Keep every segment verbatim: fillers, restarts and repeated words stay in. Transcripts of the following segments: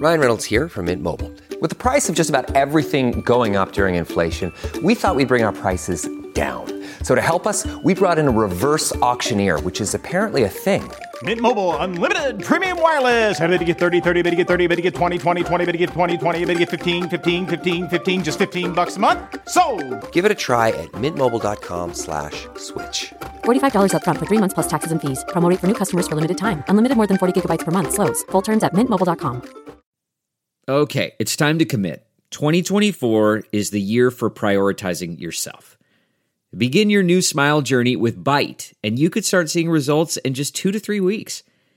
Ryan Reynolds here from Mint Mobile. With the price of just about everything going up during inflation, we thought we'd bring our prices down. So to help us, we brought in a reverse auctioneer, which is apparently a thing. Mint Mobile Unlimited Premium Wireless. How to get thirty, thirty, bit to get thirty, bit to get twenty, twenty, twenty, bit to get twenty, twenty, bit to get fifteen, fifteen, fifteen, fifteen, just fifteen bucks a month? Sold! Give it a try at mintmobile.com slash switch. forty-five dollars up front for three months plus taxes and fees. Promo rate for new customers for limited time. Unlimited more than forty gigabytes per month. Slows full terms at mint mobile dot com. Okay, it's time to commit. twenty twenty-four is the year for prioritizing yourself. Begin your new smile journey with Byte, and you could start seeing results in just two to three weeks.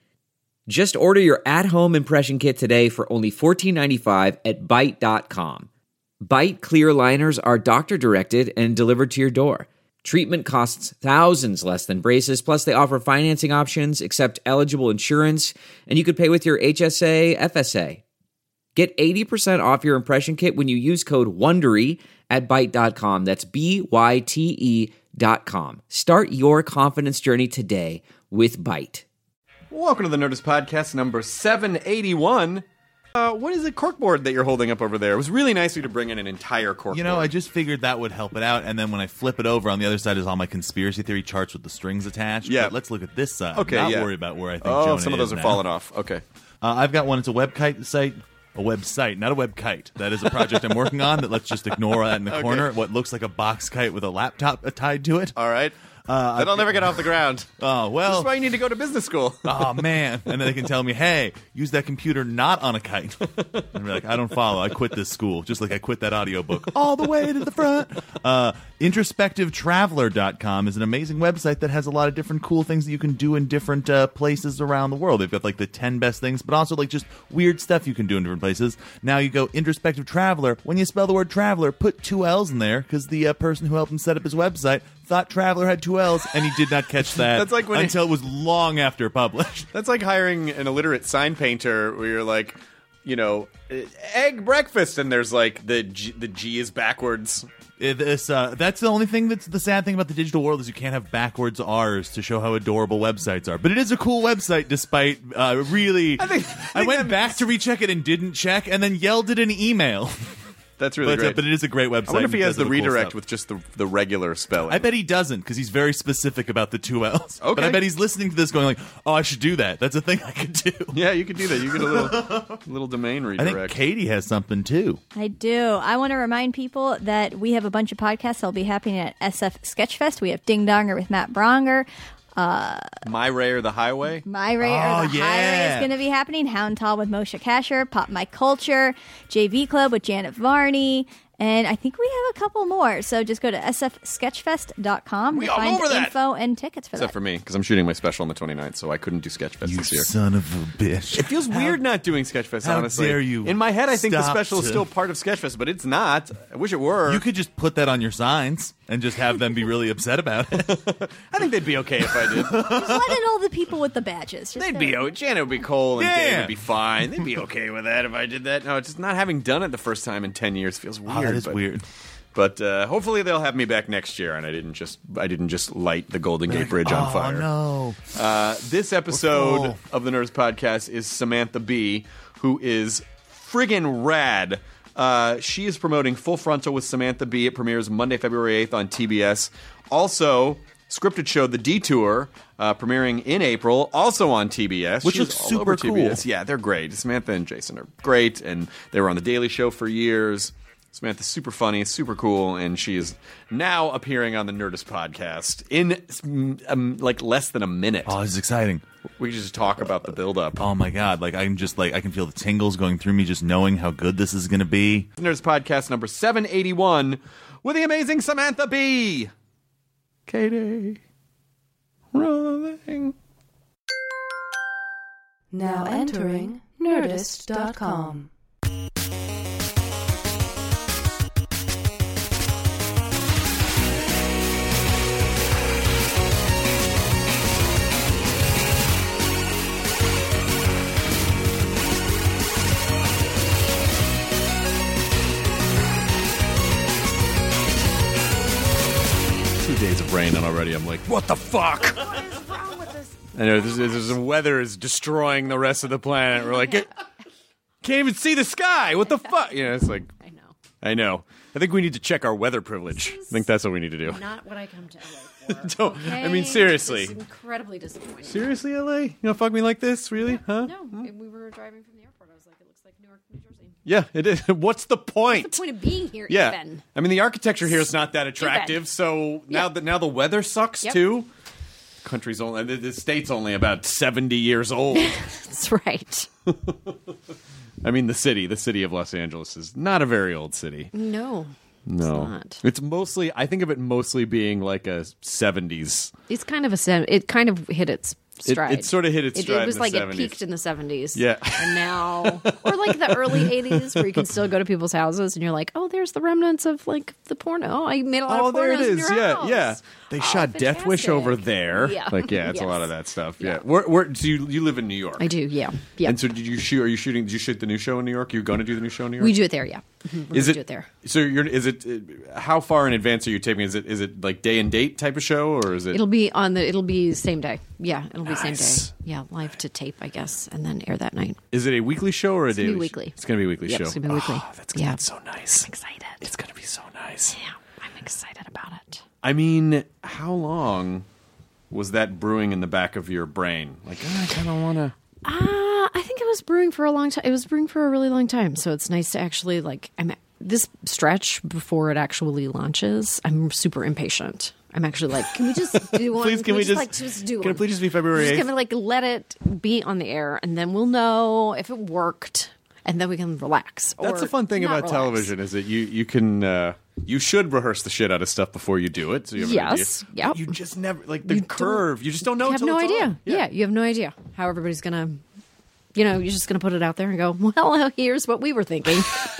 Just order your at-home impression kit today for only fourteen ninety-five at byte dot com. Byte clear liners are doctor-directed and delivered to your door. Treatment costs thousands less than braces, plus they offer financing options, accept eligible insurance, and you could pay with your H S A, F S A. Get eighty percent off your impression kit when you use code WONDERY at byte dot com. That's B Y T E dot com. Start your confidence journey today with Byte. Welcome to the Nerdist Podcast number seven eighty-one. Uh, what is a corkboard that you're holding up over there? It was really nice of you to bring in an entire corkboard. You know, I just figured that would help it out, and then when I flip it over, on the other side is all my conspiracy theory charts with the strings attached. Yeah. But let's look at this side. Okay, Not yeah. worry about where I think Oh, Jonah some of those is are now. falling off. Okay. Uh, I've got one. It's a webkite site. A website, not a web kite. That is a project I'm working on that let's just ignore that in the Okay. corner. What looks like a box kite with a laptop tied to it. All right. Uh, That'll I- never get off the ground. Oh, well. This is why you need to go to business school. Oh, man. And then they can tell me, hey, use that computer not on a kite. And be like, I don't follow. I quit this school, just like I quit that audiobook all the way to the front. Uh, introspective traveler dot com is an amazing website that has a lot of different cool things that you can do in different uh, places around the world. They've got like the ten best things, but also like just weird stuff you can do in different places. Now you go Introspective Traveler. When you spell the word traveler, put two L's in there because the uh, person who helped him set up his website thought Traveler had two L's, and he did not catch that That's like when until it was long after published. That's like hiring an illiterate sign painter where you're like, you know, egg breakfast, and there's like the G, the G is backwards. It, this, uh, that's the only thing that's the sad thing about the digital world is you can't have backwards R's to show how adorable websites are. But it is a cool website despite uh, really... I, think, I, I think went that back means- to recheck it and didn't check and then yelled it in an email. That's really but, great. Uh, but it is a great website. I wonder if he and has does the other cool redirect stuff. with just the the regular spelling. I bet he doesn't because he's very specific about the two L's. Okay. But I bet he's listening to this going like, oh, I should do that. That's a thing I could do. Yeah, you could do that. You get a little little domain I redirect. think Katie has something too. I do. I want to remind people that we have a bunch of podcasts that will be happening at S F Sketchfest. We have Ding Donger with Matt Bronger. Uh, My Ray or the Highway? My Ray Oh, or the yeah. Highway is going to be happening. Hound Tall with Moshe Kasher. Pop My Culture. J V Club with Janet Varney. And I think we have a couple more. So just go to s f sketchfest dot com We to all find over that. info and tickets for Except that. for me, because I'm shooting my special on the twenty-ninth, so I couldn't do Sketchfest You this year. son of a bitch. It feels weird not doing Sketchfest, how honestly. dare you In my head, I think the stop special is to- still part of Sketchfest, but it's not. I wish it were. You could just put that on your signs and just have them be really upset about it. I think they'd be okay if I did. Just let in all the people with the badges. Just They'd go- be okay. Janet would be cool, and Yeah. Dave would be fine. They'd be okay with that if I did that. No, just not having done it the first time in ten years feels weird. Oh, that is but, weird. But uh, hopefully they'll have me back next year, and I didn't just I didn't just light the Golden Gate Bridge on fire. Oh, no. Uh, this episode full. of the Nerds Podcast is Samantha Bee, who is friggin' rad. Uh, she is promoting Full Frontal with Samantha Bee. It premieres Monday, February eighth on T B S. Also, scripted show The Detour, uh, premiering in April, also on T B S. Which She's looks all super over T B S. cool. Yeah, they're great. Samantha and Jason are great, and they were on The Daily Show for years. Samantha's super funny, super cool, and she is now appearing on the Nerdist Podcast in um, like less than a minute. Oh, this is exciting. We can just talk about the build-up. Oh my god! Like I can just like I can feel the tingles going through me just knowing how good this is going to be. Nerdist Podcast number seven eighty-one with the amazing Samantha Bee. Katie, rolling. Now entering Nerdist dot com. Two days of rain and already I'm like, what the fuck? What is wrong with this? I know this, this, this weather is destroying the rest of the planet. We're like, get, Can't even see the sky. What the fuck? You know, it's like, I know. I know. I think we need to check our weather privilege. I think that's what we need to do. Not what I come to L A for. Don't. Okay? I mean, seriously. This is incredibly disappointing. Seriously, L A? You gonna fuck me like this? Really? Huh? No, we were driving from the airport. I was like, it looks like Newark, New Jersey. Yeah, it is. What's the point? What's the point of being here? Yeah. Even? I mean, the architecture here is not that attractive. So now Yeah. that now the weather sucks Yep. too. Country's only the, the state's only about seventy years old. That's right. I mean, the city, the city of Los Angeles, is not a very old city. No. No, It's not. It's mostly. I think of it mostly being like a seventies. It's kind of a sem- it kind of hit its It- stride. it sort of hit its It- stride It, was in the like seventies. it peaked in the seventies. Yeah. And now or like the early eighties where you can still go to people's houses and you're like, "Oh, there's the remnants of like the porno. I made a lot Oh, of there pornos it in is. your Yeah, house." yeah. They Oh, shot Death Wish fantastic. over there. Yeah. Like, yeah, it's a lot Yes. of that stuff. Yeah. Yeah. Where, where, so you you live in New York? I do, yeah. Yeah. And so did you shoot? Are you shooting? Did you shoot the new show in New York? Are you going to do the new show in New York? We do it there, yeah. Mhm. We're Is gonna it, do it there. So you're is it uh, how far in advance are you taping? Is it is it like day and date type of show or is it? It'll be on the it'll be same day. Yeah, it'll be same Nice. day. Yeah, live to tape, I guess, and then air that night. Is it a weekly show or a It's gonna be daily? sh- weekly. It's going to be a weekly Yep, show. it's gonna be weekly. Oh, that's gonna Yeah. be so nice. I'm excited. It's going to be so nice. Yeah, I'm excited about it. I mean, how long was that brewing in the back of your brain? Like, oh, I kind of want to. Uh, I think it was brewing for a long time. It was brewing for a really long time. So it's nice to actually like. I'm this stretch before it actually launches. I'm super impatient. I'm actually like, can we just do one? Please, can we just- like just do can it one? please just be February We're eighth? just gonna like let it be on the air, and then we'll know if it worked, and then we can relax. That's or the fun thing not about relax. television is that you you can uh, you should rehearse the shit out of stuff before you do it. So you have an Yes, idea. yep. You just never like the You don't- curve. You just don't know. You have until no it's idea. on. Yeah. you have no idea how everybody's gonna. You know, you're just gonna put it out there and go, well, here's what we were thinking.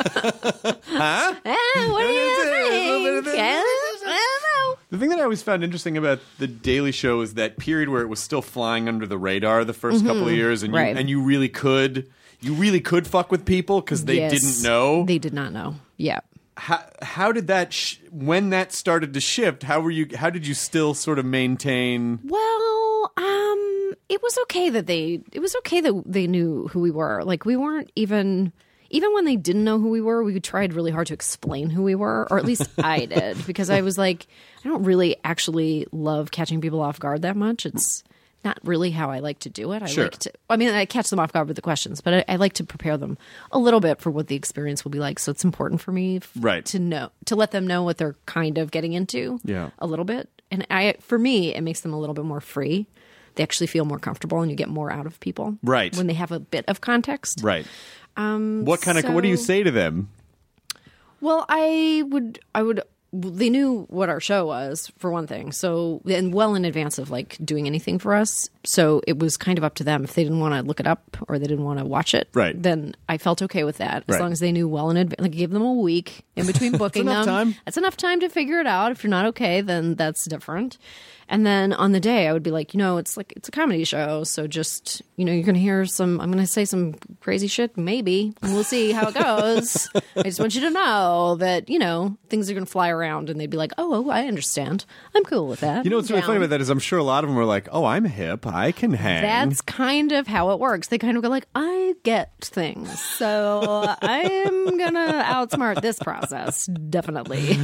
huh? Eh, what do you think? Yeah, I don't know. The thing that I always found interesting about the Daily Show is that period where it was still flying under the radar the 1st couple of years, and Right. you, and you really could, you really could fuck with people because they Yes. didn't know. They did not know. Yeah. how, how did that sh- when that started to shift? How were you? How did you still sort of maintain? Well, um, it was okay that they. It was okay that they knew who we were. Like we weren't even. Even when they didn't know who we were, we tried really hard to explain who we were, or at least I did, because I was like, I don't really actually love catching people off guard that much. It's not really how I like to do it. I Sure. like to. I mean, I catch them off guard with the questions, but I, I like to prepare them a little bit for what the experience will be like. So it's important for me, f- Right. to know to let them know what they're kind of getting into, Yeah. a little bit. And I, for me, it makes them a little bit more free. They actually feel more comfortable, and you get more out of people, Right. when they have a bit of context, Right. Um, what kind of? What do you so- say to them? Well, I would, I would. They knew what our show was, for one thing. So, and well in advance of like doing anything for us. So it was kind of up to them if they didn't want to look it up or they didn't want to watch it. Right. Then I felt okay with that, as Right. long as they knew well in advance. Like, give them a week in between booking enough them. time. That's enough time to figure it out. If you're not okay, then that's different. And then on the day, I would be like, you know, it's like it's a comedy show, so just, you know, you're going to hear some. I'm going to say some crazy shit, maybe, and we'll see how it goes. I just want you to know that, you know, things are going to fly around, and they'd be like, oh, oh, I understand. I'm cool with that. You know what's really Down. funny about that is I'm sure a lot of them were like, "Oh, I'm hip. I can hang." That's kind of how it works. They kind of go like, I get things, so I'm gonna outsmart this process, definitely.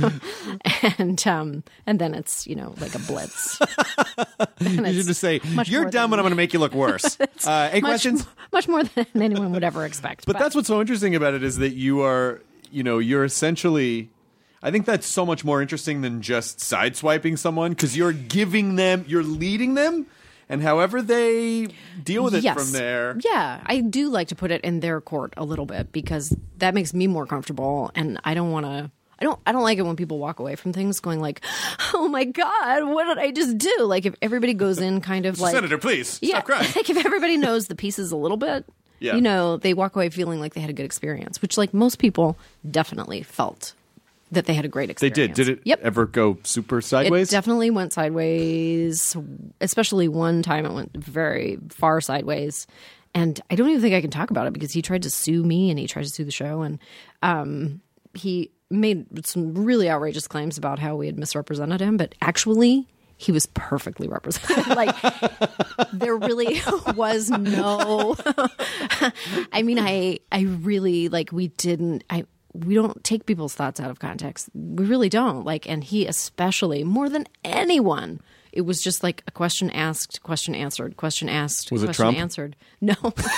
and um, and then it's, you know, like a blitz. And you it's should just say, much "You're more dumb, than- and I'm going to make you look worse." uh, any much, questions? Much more than anyone would ever expect. But that's what's so interesting about it is that you are, you know, you're essentially. I think that's so much more interesting than just sideswiping someone because you're giving them, you're leading them, and however they deal with it Yes. from there. Yeah, I do like to put it in their court a little bit because that makes me more comfortable, and I don't want to. I don't. I don't like it when people walk away from things going like, "Oh my god, what did I just do?" Like if everybody goes in kind of like, Senator, please yeah, stop crying. like if everybody knows the pieces a little bit, Yeah. you know, they walk away feeling like they had a good experience, which like most people definitely felt that they had a great They experience. did. Did it Yep. ever go super sideways? It definitely went sideways, especially one time it went very far sideways. And I don't even think I can talk about it because he tried to sue me and he tried to sue the show. And um, he made some really outrageous claims about how we had misrepresented him. But actually, he was perfectly represented. Like, there really was no. I mean, I I really like we didn't. I we don't take people's thoughts out of context. We really don't. Like, and he especially more than anyone. It was just like a question asked, question answered, question asked, Was it question Trump? answered. No.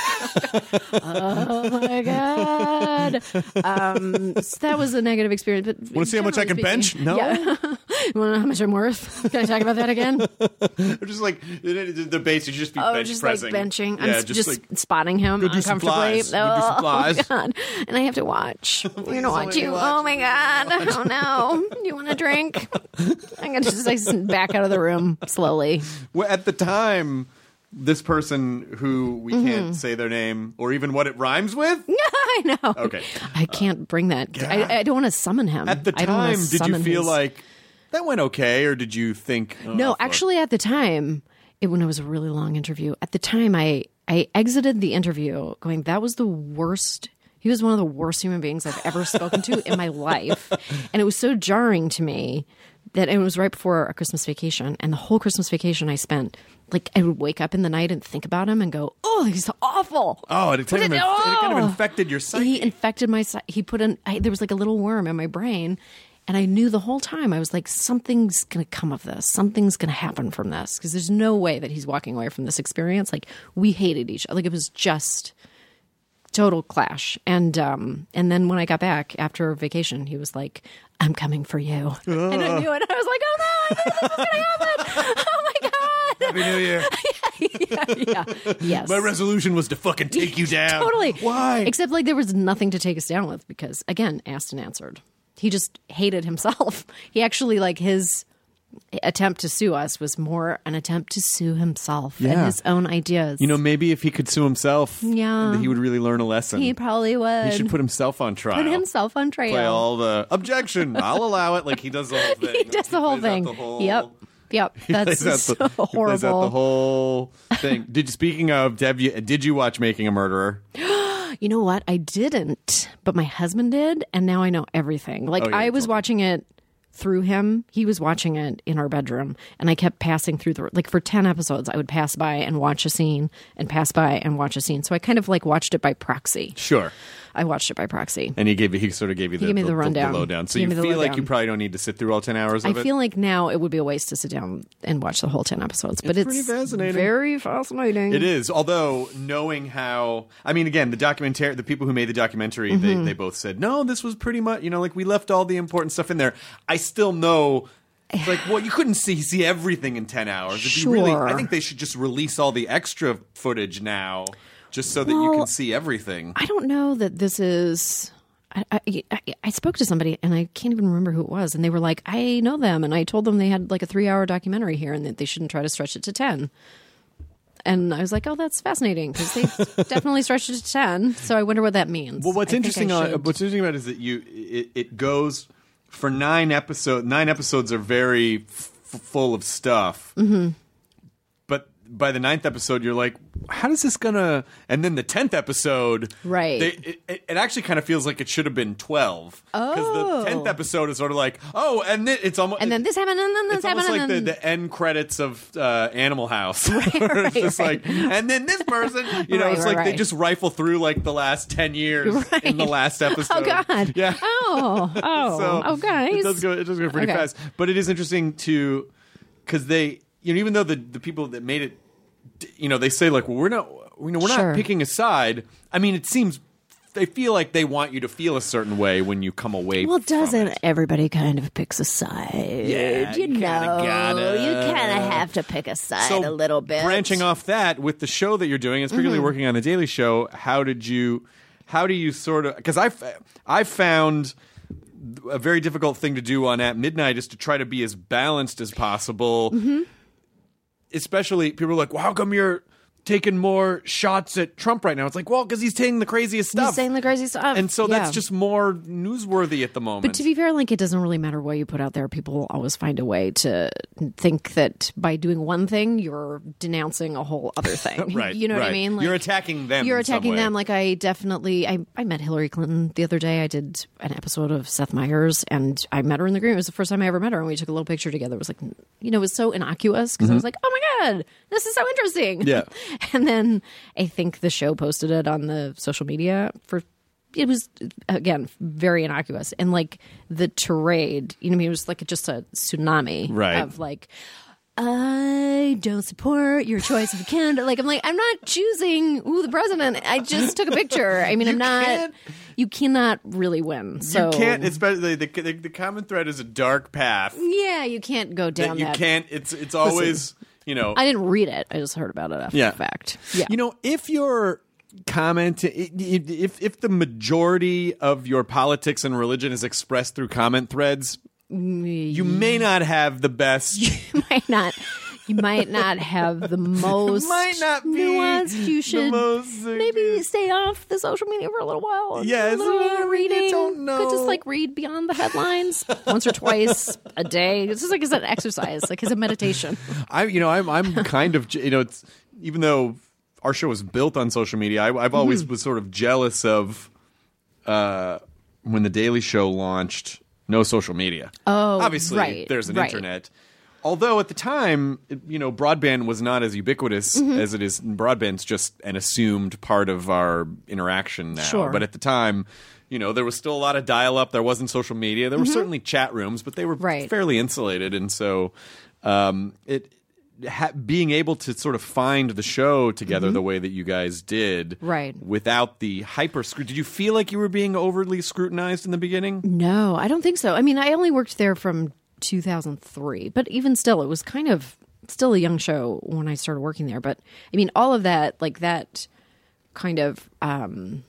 Oh my God. Um, so that was a negative experience. But Want to see how much I can generally bench? speaking- No. Yeah. You want to know how much I'm worth? Can I talk about that again? They're just like the, the base. You just be Oh, bench just pressing. like benching. I'm Yeah, s- just, just, like spotting him go do some uncomfortably. flies. Go do some Oh, flies. God. And I have to watch. You're gonna watch only you. watch. Oh my God. Oh no. You want a drink? I'm gonna just like back out of the room slowly. Well, at the time, this person who we Mm-hmm. can't say their name or even what it rhymes with. I know. Okay. I can't bring that. I, I don't want to summon him. At the I don't wanna time, did you summon feel his- like that went okay, or did you think? Oh, No, fuck. actually, at the time, it, when it was a really long interview, at the time, I I exited the interview going, that was the worst. He was one of the worst human beings I've ever spoken to in my life, and it was so jarring to me that it was right before a Christmas vacation, and the whole Christmas vacation I spent. Like, I would wake up in the night and think about him and go, oh, he's awful. Oh, it kind, of, But inf- it- it kind of oh! infected your psyche. He infected my psyche. He put in, I, there was like a little worm in my brain. And I knew the whole time, I was like, something's going to come of this. Something's going to happen from this. Because there's no way that he's walking away from this experience. Like, we hated each other. Like, it was just total clash. And um, and then when I got back after vacation, he was like, I'm coming for you. And I knew it. I was like, oh no, I knew this was going to happen. Oh my God. Happy New Year. yeah, yeah. Yes. My resolution was to fucking take you down. Totally. Why? Except like there was nothing to take us down with because, again, asked and answered. He just hated himself. He actually, like, his attempt to sue us was more an attempt to sue himself and Yeah. his own ideas. You know, maybe if he could sue himself, Yeah. he would really learn a lesson. he probably would. He should put himself on trial. Put himself on trial. Play all the objection. I'll allow it. Like he does the whole thing. He does the whole plays out thing. the whole- Yep. Yep. He That's plays out so the, he horrible. plays out the whole thing. Did speaking of, have you, did you watch Making a Murderer? You know what? I didn't, but my husband did, and now I know everything. Like, Oh, yeah, I you was told me. watching it through him. He was watching it in our bedroom, and I kept passing through the, like, for ten episodes, I would pass by and watch a scene, and pass by and watch a scene. So I kind of, like, watched it by proxy. Sure. I watched it by proxy. And he gave you, he sort of gave you the, gave me the rundown. lowdown. So He you gave me feel the like you lowdown. probably don't need to sit through all ten hours I of it? feel like now it would be a waste to sit down and watch the whole ten episodes, but It's it's, pretty fascinating. very fascinating. It is, although knowing how, I mean, again, the documentary, the people who made the documentary, they, Mm-hmm. they both said, no, this was pretty much, you know, like we left all the important stuff in there. I still know, it's like, well, you couldn't see see everything in ten hours. It'd be really, Sure. I think they should just release all the extra footage now, just so that you Well, can see everything. I don't know that this is. I, I, I, I spoke to somebody and I can't even remember who it was, and they were like, "I know them," and I told them they had like a three-hour documentary here, and that they shouldn't try to stretch it to ten. And I was like, "Oh, that's fascinating because they definitely stretched it to ten." So I wonder what that means. Well, what's I think I interesting, on, should. what's interesting about it is that you, it, it goes for nine episodes. Nine episodes are very f- full of stuff. Mm-hmm. But by the ninth episode, you're like, how is this gonna? And then the tenth episode, Right. They, it, it, it actually kind of feels like it should have been twelve. Because Oh. the tenth episode is sort of like, oh, and then it's almost And then this happened, and then this it's almost happened, like the, and then the end credits of uh, Animal House. right, It's just right. like, and then this person, you know, Right, it's right, like they right. just rifle through like the last ten years Right. in the last episode. Oh God! Yeah. Oh, oh, So oh, guys! It does go. It does go pretty Okay. fast, but it is interesting to because they, you know, even though the the people that made it, you know, they say like, well, we're not, you know, we're Sure. not picking a side. I mean, it seems they feel like they want you to feel a certain way when you come away. Well, from doesn't it. everybody kind of picks a side? Yeah, you you kinda know, gotta. you kind of have to pick a side So a little bit. branching off that with the show that you're doing, and particularly Mm-hmm. working on the Daily Show, how did you, how do you sort of? Because I, I found a very difficult thing to do on At Midnight is to try to be as balanced as possible. Mm-hmm. Especially people are like, well, how come you're taking more shots at Trump right now. It's like, well, because he's saying the craziest stuff. He's saying the crazy stuff. And so Yeah. that's just more newsworthy at the moment. But to be fair, like, it doesn't really matter what you put out there. People always find a way to think that by doing one thing, you're denouncing a whole other thing. Right, You know what I right. mean? You're attacking them You're in some attacking way. them. Like, I definitely, I, I met Hillary Clinton the other day. I did an episode of Seth Meyers, and I met her in the green. It was the first time I ever met her, and we took a little picture together. It was like, you know, it was so innocuous because I was like, oh my God, this is so interesting. Yeah. And then I think the show posted it on the social media for it was again very innocuous, and like the tirade, you know, I mean, it was like just a tsunami Right. of like, I don't support your choice of a candidate. Like, I'm like, I'm not choosing ooh the president. I just took a picture. I mean, I'm not. can't- You cannot really win. So you can't, especially the, the the common thread is a dark path. yeah, you can't go down That you that. can't. It's it's always you know. I didn't read it. I just heard about it after Yeah. the fact. Yeah, You know, if your comment, if if the majority of your politics and religion is expressed through comment threads, you may not have the best. you might not. You might not have the most might not be nuanced. You the should most- maybe stay off the social media for a little while. and Yes, do a little I mean, reading. I don't know. Could just like read beyond the headlines once or twice a day. It's just like it's an exercise, like it's a meditation. I, you know, I'm I'm kind of, you know, it's even though our show was built on social media, I, I've always Mm-hmm. was sort of jealous of uh, when the Daily Show launched. No social media. Oh, obviously, right, there's an right. internet. Although at the time, it- you know, broadband was not as ubiquitous Mm-hmm. as it is. Broadband's just an assumed part of our interaction now. Sure. But at the time, you know, there was still a lot of dial-up. There wasn't social media. There were certainly chat rooms, but they were Mm-hmm. Right. fairly insulated. And so, um, it ha- being able to sort of find the show together the way that you guys did, Mm-hmm. Right. without the hyper scrut. Did you feel like you were being overly scrutinized in the beginning? No, I don't think so. I mean, I only worked there from two thousand three, but even still, it was kind of still a young show when I started working there. But I mean, all of that, like that kind of um,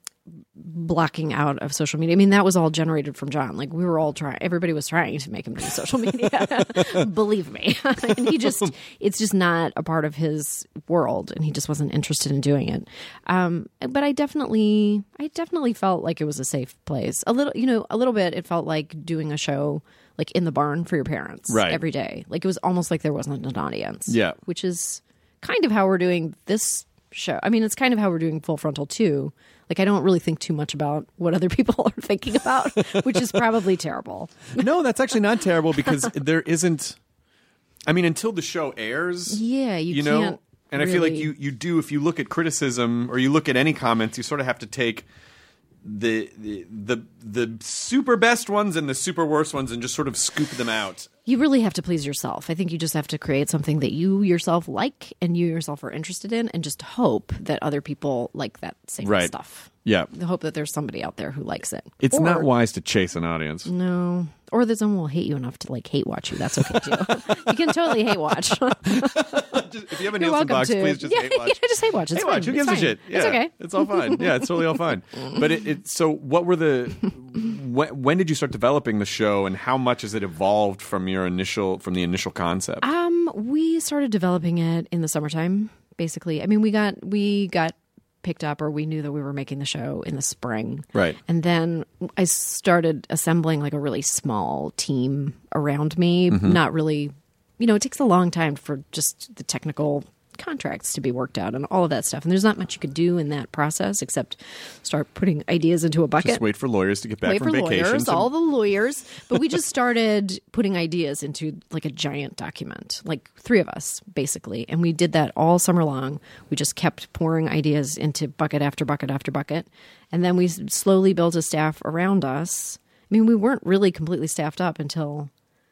blocking out of social media. I mean, that was all generated from John. Like we were all trying, everybody was trying to make him do social media. Believe me. And he just, it's just not a part of his world, and he just wasn't interested in doing it. Um, but I definitely, I definitely felt like it was a safe place. A little, you know, a little bit. It felt like doing a show like in the barn for your parents Right. every day. Like it was almost like there wasn't an audience. Yeah. Which is kind of how we're doing this show. I mean, it's kind of how we're doing Full Frontal too. Like I don't really think too much about what other people are thinking about, which is probably terrible. No, that's actually not terrible because there isn't. I mean, until the show airs, Yeah, you you know, can't and I feel like really- you you do if you look at criticism or you look at any comments, you sort of have to take the the the, the super best ones and the super worst ones and just sort of scoop them out. You really have to please yourself. I think you just have to create something that you yourself like and you yourself are interested in, and just hope that other people like that same Right. stuff. Yeah, Hope that there's somebody out there who likes it. it's Or- not wise to chase an audience. No. Or that someone will hate you enough to like hate watch you. That's okay too. You can totally hate watch. Just, if you have a You're Nielsen welcome box, to. please just yeah, hate watch. Yeah, just hate watch. It's Hey, fine. watch. Who It's gives a fine. shit? Yeah, It's okay. It's all fine. Yeah, it's totally all fine. But it, it so what were the when, when did you start developing the show, and how much has it evolved from your initial from the initial concept? Um, we started developing it in the summertime, basically. I mean, we got we got picked up, or we knew that we were making the show in the spring. Right. And then I started assembling like a really small team around me. Not really, you know, it takes a long time for just the technical contracts to be worked out and all of that stuff. And there's not much you could do in that process except start putting ideas into a bucket. Just wait for lawyers to get back Wait from for vacation. lawyers, to- all the lawyers. But we just started putting ideas into like a giant document, like three of us basically. And we did that all summer long. We just kept pouring ideas into bucket after bucket after bucket. And then we s- slowly built a staff around us. I mean, we weren't really completely staffed up until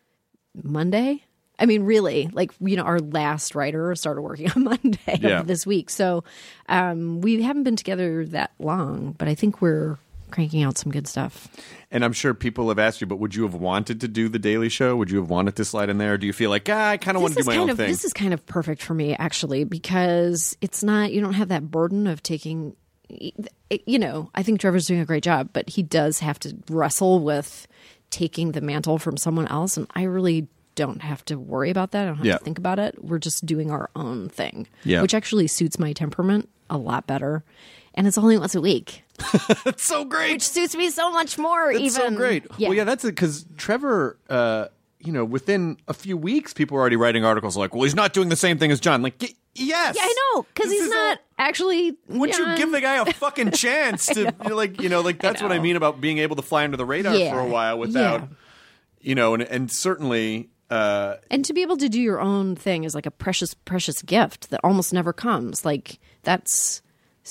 Monday. I mean, really, like, you know, our last writer started working on Monday Yeah. of this week. So um, we haven't been together that long, but I think we're cranking out some good stuff. And I'm sure people have asked you, but would you have wanted to do the Daily Show? Would you have wanted to slide in there? Or do you feel like, ah, I kind of want to do my kind own of, thing? This is kind of perfect for me, actually, because it's not, you don't have that burden of taking, you know, I think Trevor's doing a great job, but he does have to wrestle with taking the mantle from someone else. And I really don't have to worry about that. I don't have Yeah. to think about it. We're just doing our own thing, Yeah. which actually suits my temperament a lot better. And it's only once a week, That's so great. which suits me so much more. That's even so great. Yeah. Well, yeah, that's it. Because Trevor, uh, you know, within a few weeks, people were already writing articles like, "Well, he's not doing the same thing as John." Like, y- yes, Yeah, I know, because This he's is not a- actually. Would you John. give the guy a fucking chance to, like, you know, like that's what I know. mean about being able to fly under the radar Yeah. for a while without, Yeah. you know, and and certainly. Uh, And to be able to do your own thing is like a precious, precious gift that almost never comes. Like, that's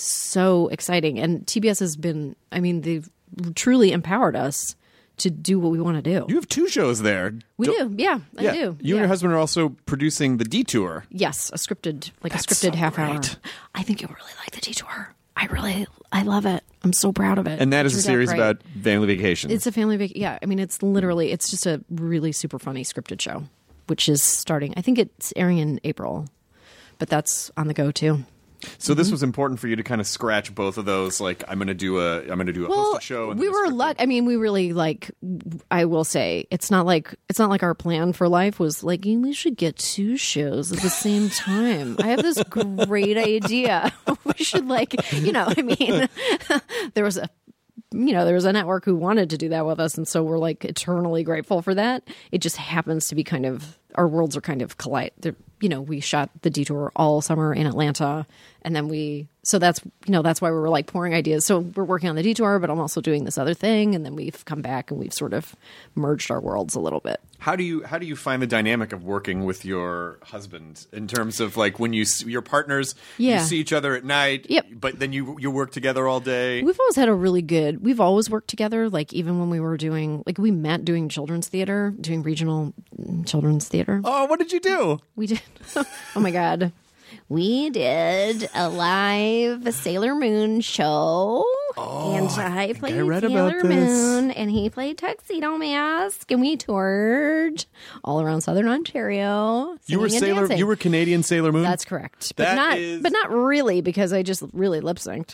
so exciting. And T B S has been, I mean, they've truly empowered us to do what we want to do. you have two shows there. We Do- do. Yeah, I Yeah, do. you and Yeah. your husband are also producing the Detour. Yes, a scripted, like That's a scripted so half hour. great. I think you'll really like the detour. I really, I love it. I'm so proud of it. And that It is a turned out series great. about family vacations. It's a family vac- Yeah, I mean, it's literally, it's just a really super funny scripted show, which is starting. I think it's airing in April, but that's on the go too. So Mm-hmm. this was important for you to kind of scratch both of those. Like, I'm going to do a, I'm going to do a Well, hosted show. And we then a were scripted. luck. I mean, we really like. I will say, it's not like it's not like our plan for life was like we should get two shows at the same time. I have this great idea. We should like, you know, I mean, there was a. You know, there was a network who wanted to do that with us, and so we're like eternally grateful for that. It just happens to be kind of our worlds are kind of collide. They're, you know, we shot the Detour all summer in Atlanta, and then we so that's you know that's why we were like pouring ideas. So we're working on the Detour, but I'm also doing this other thing, and then we've come back and we've sort of merged our worlds a little bit. How do you how do you find the dynamic of working with your husband in terms of like when you s- your partners Yeah. you see each other at night, Yep. but then you you work together all day. We've always had a really good. We've always worked together. Like even when we were doing, like we met doing children's theater, doing regional mm, children's theater. Oh, what did you do? We did. Oh my god, we did a live Sailor Moon show, and I played I read Sailor about this. Moon, and he played Tuxedo Mask, and we toured all around Southern Ontario. You were singing and Sailor. dancing. You were Canadian Sailor Moon. That's correct, but That not, is- but not really, because I just really lip synced.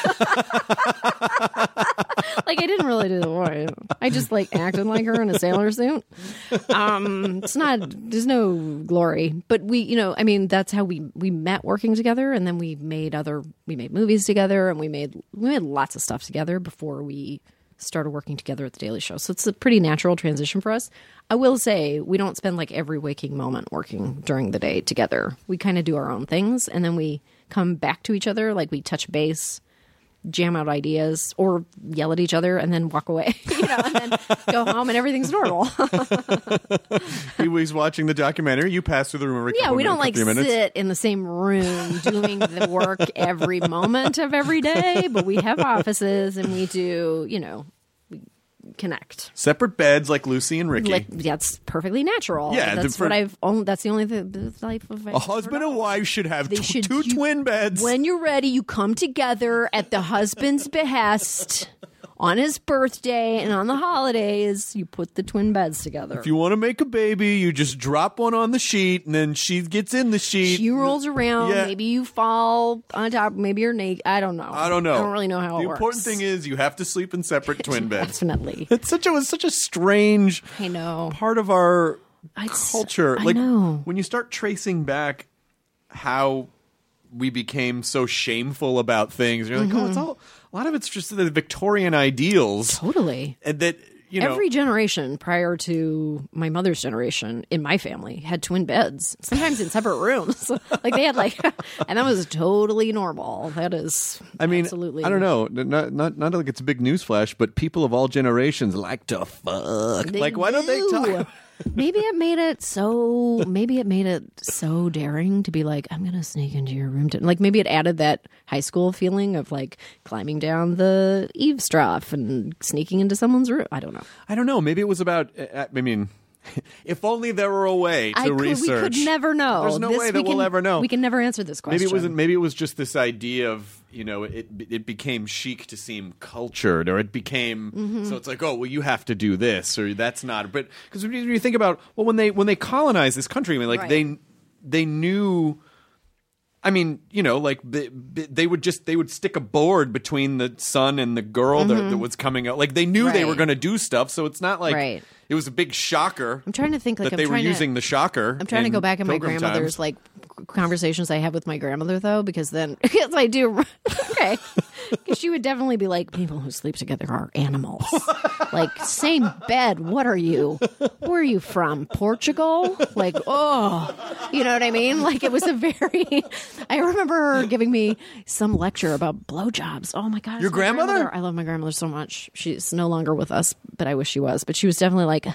Like I didn't really do the voice. I just like acted like her in a sailor suit. Um, it's not. There's no glory, but we, you know, I mean, that's how we we met working together, and then we made other. We made movies together, and we made we made lots of stuff together before we started working together at the Daily Show. So it's a pretty natural transition for us. I will say we don't spend like every waking moment working during the day together. We kind of do our own things, and then we come back to each other. Like we touch base, jam out ideas, or yell at each other, and then walk away. You know, and then go home, and everything's normal. He was watching the documentary. You passed through the room every Yeah, couple we don't minutes, like few minutes. sit in the same room doing the work every moment of every day, but we have offices, and we do, you know, we connect. Separate beds like Lucy and Ricky. Like that's perfectly natural. Yeah, that's the- for- what I've. Only, that's the only th- the life of a husband and wife should have They tw- should two you- twin beds. When you're ready, you come together at the husband's behest on his birthday and on the holidays. You put the twin beds together. If you want to make a baby, you just drop one on the sheet, and then she gets in the sheet. She rolls around. Yeah. Maybe you fall on top. Maybe you're naked. I don't know. I don't know. I don't really know how the it works. important thing is you have to sleep in separate twin beds. Definitely. It's such a it's such a strange I know. part of our It's- culture. I like know. when you start tracing back how we became so shameful about things, you're like, oh, it's all a lot of it's just the Victorian ideals, Totally. and that you know. Every generation prior to my mother's generation in my family had twin beds, sometimes in separate rooms. Like they had like, and that was totally normal. That is, I mean, absolutely. I don't know. Not, not not like it's a big newsflash, but people of all generations like to fuck. They like, why don't they do. talk? Maybe it made it so. Maybe it made it so daring to be like, I'm gonna sneak into your room. To, like maybe it added that high school feeling of like climbing down the eavesdrop and sneaking into someone's room. I don't know. I don't know. Maybe it was about. uh, I mean, if only there were a way to I could, research. We could never know. There's no This- way we that we'll can- ever know. We can never answer this question. Maybe it wasn't. Maybe it was just this idea of you know it. It became chic to seem cultured, or it became Mm-hmm. so it's like oh well you have to do this or that's not. But because when you think about well when they when they colonized this country, I mean like Right. they they knew I mean, you know, like they, they would just they would stick a board between the son and the girl Mm-hmm. that, that was coming out. Like they knew they Right. were going to do stuff, so it's not like Right. it was a big shocker. I'm trying to think like that I'm they were trying to- using the shocker. I'm trying to go back in my Pilgrim grandmother's times. like conversations I have with my grandmother though, because then because I do okay, because she would definitely be like, people who sleep together are animals. Like same bed. What are you? Where are you from? Portugal? Like oh, you know what I mean? Like it was a very. I remember her giving me some lecture about blowjobs. Oh my god, Your it's my grandmother? I love my grandmother so much. She's no longer with us, but I wish she was. But she was definitely like,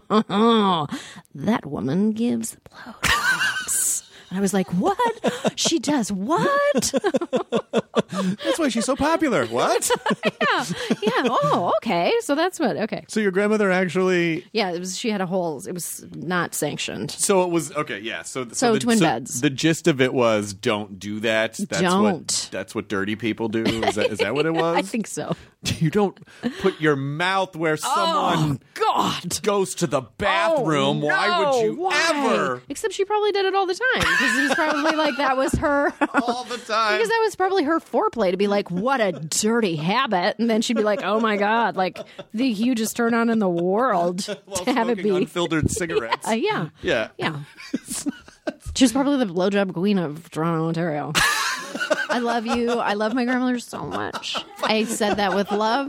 that woman gives blowjobs. And I was like, what? She does what? That's why she's so popular. What? yeah. Yeah. Oh, okay. So that's what. Okay. So your grandmother actually. Yeah. It was. She had a whole. It was not sanctioned. So it was okay. Yeah. So So the, twin beds. The gist of it was, don't do that. That's Don't. What, that's what dirty people do. Is that is that what it was? I think so. You don't put your mouth where someone God. goes to the bathroom. Oh, Why no. would you Why? ever? Except she probably did it all the time because it was probably like that was her. All the time. Because that was probably her foreplay to be like, what a dirty habit. And then she'd be like, oh my God, like the hugest turn on in the world While to have it smoking be. unfiltered cigarettes. Uh, yeah. Yeah. Yeah. She's probably the blowjob queen of Toronto, Ontario. I love you. I love my grandmother so much. I said that with love.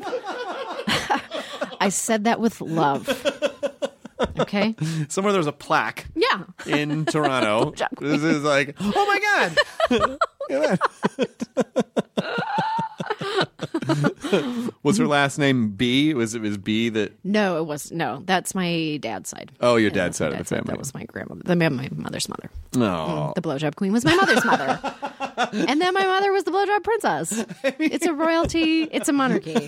I said that with love. Okay? Somewhere there's a plaque Yeah. in Toronto. Blowjob This is like, oh my God. Look at that. Was her last name B? Was it was B that? No, it was no. That's my dad's side. Oh, your Yeah, dad's that's my side of the family. That was my grandmother. The my mother's mother. No. The blowjob queen was my mother's mother, and then my mother was the blowjob princess. It's a royalty. It's a monarchy.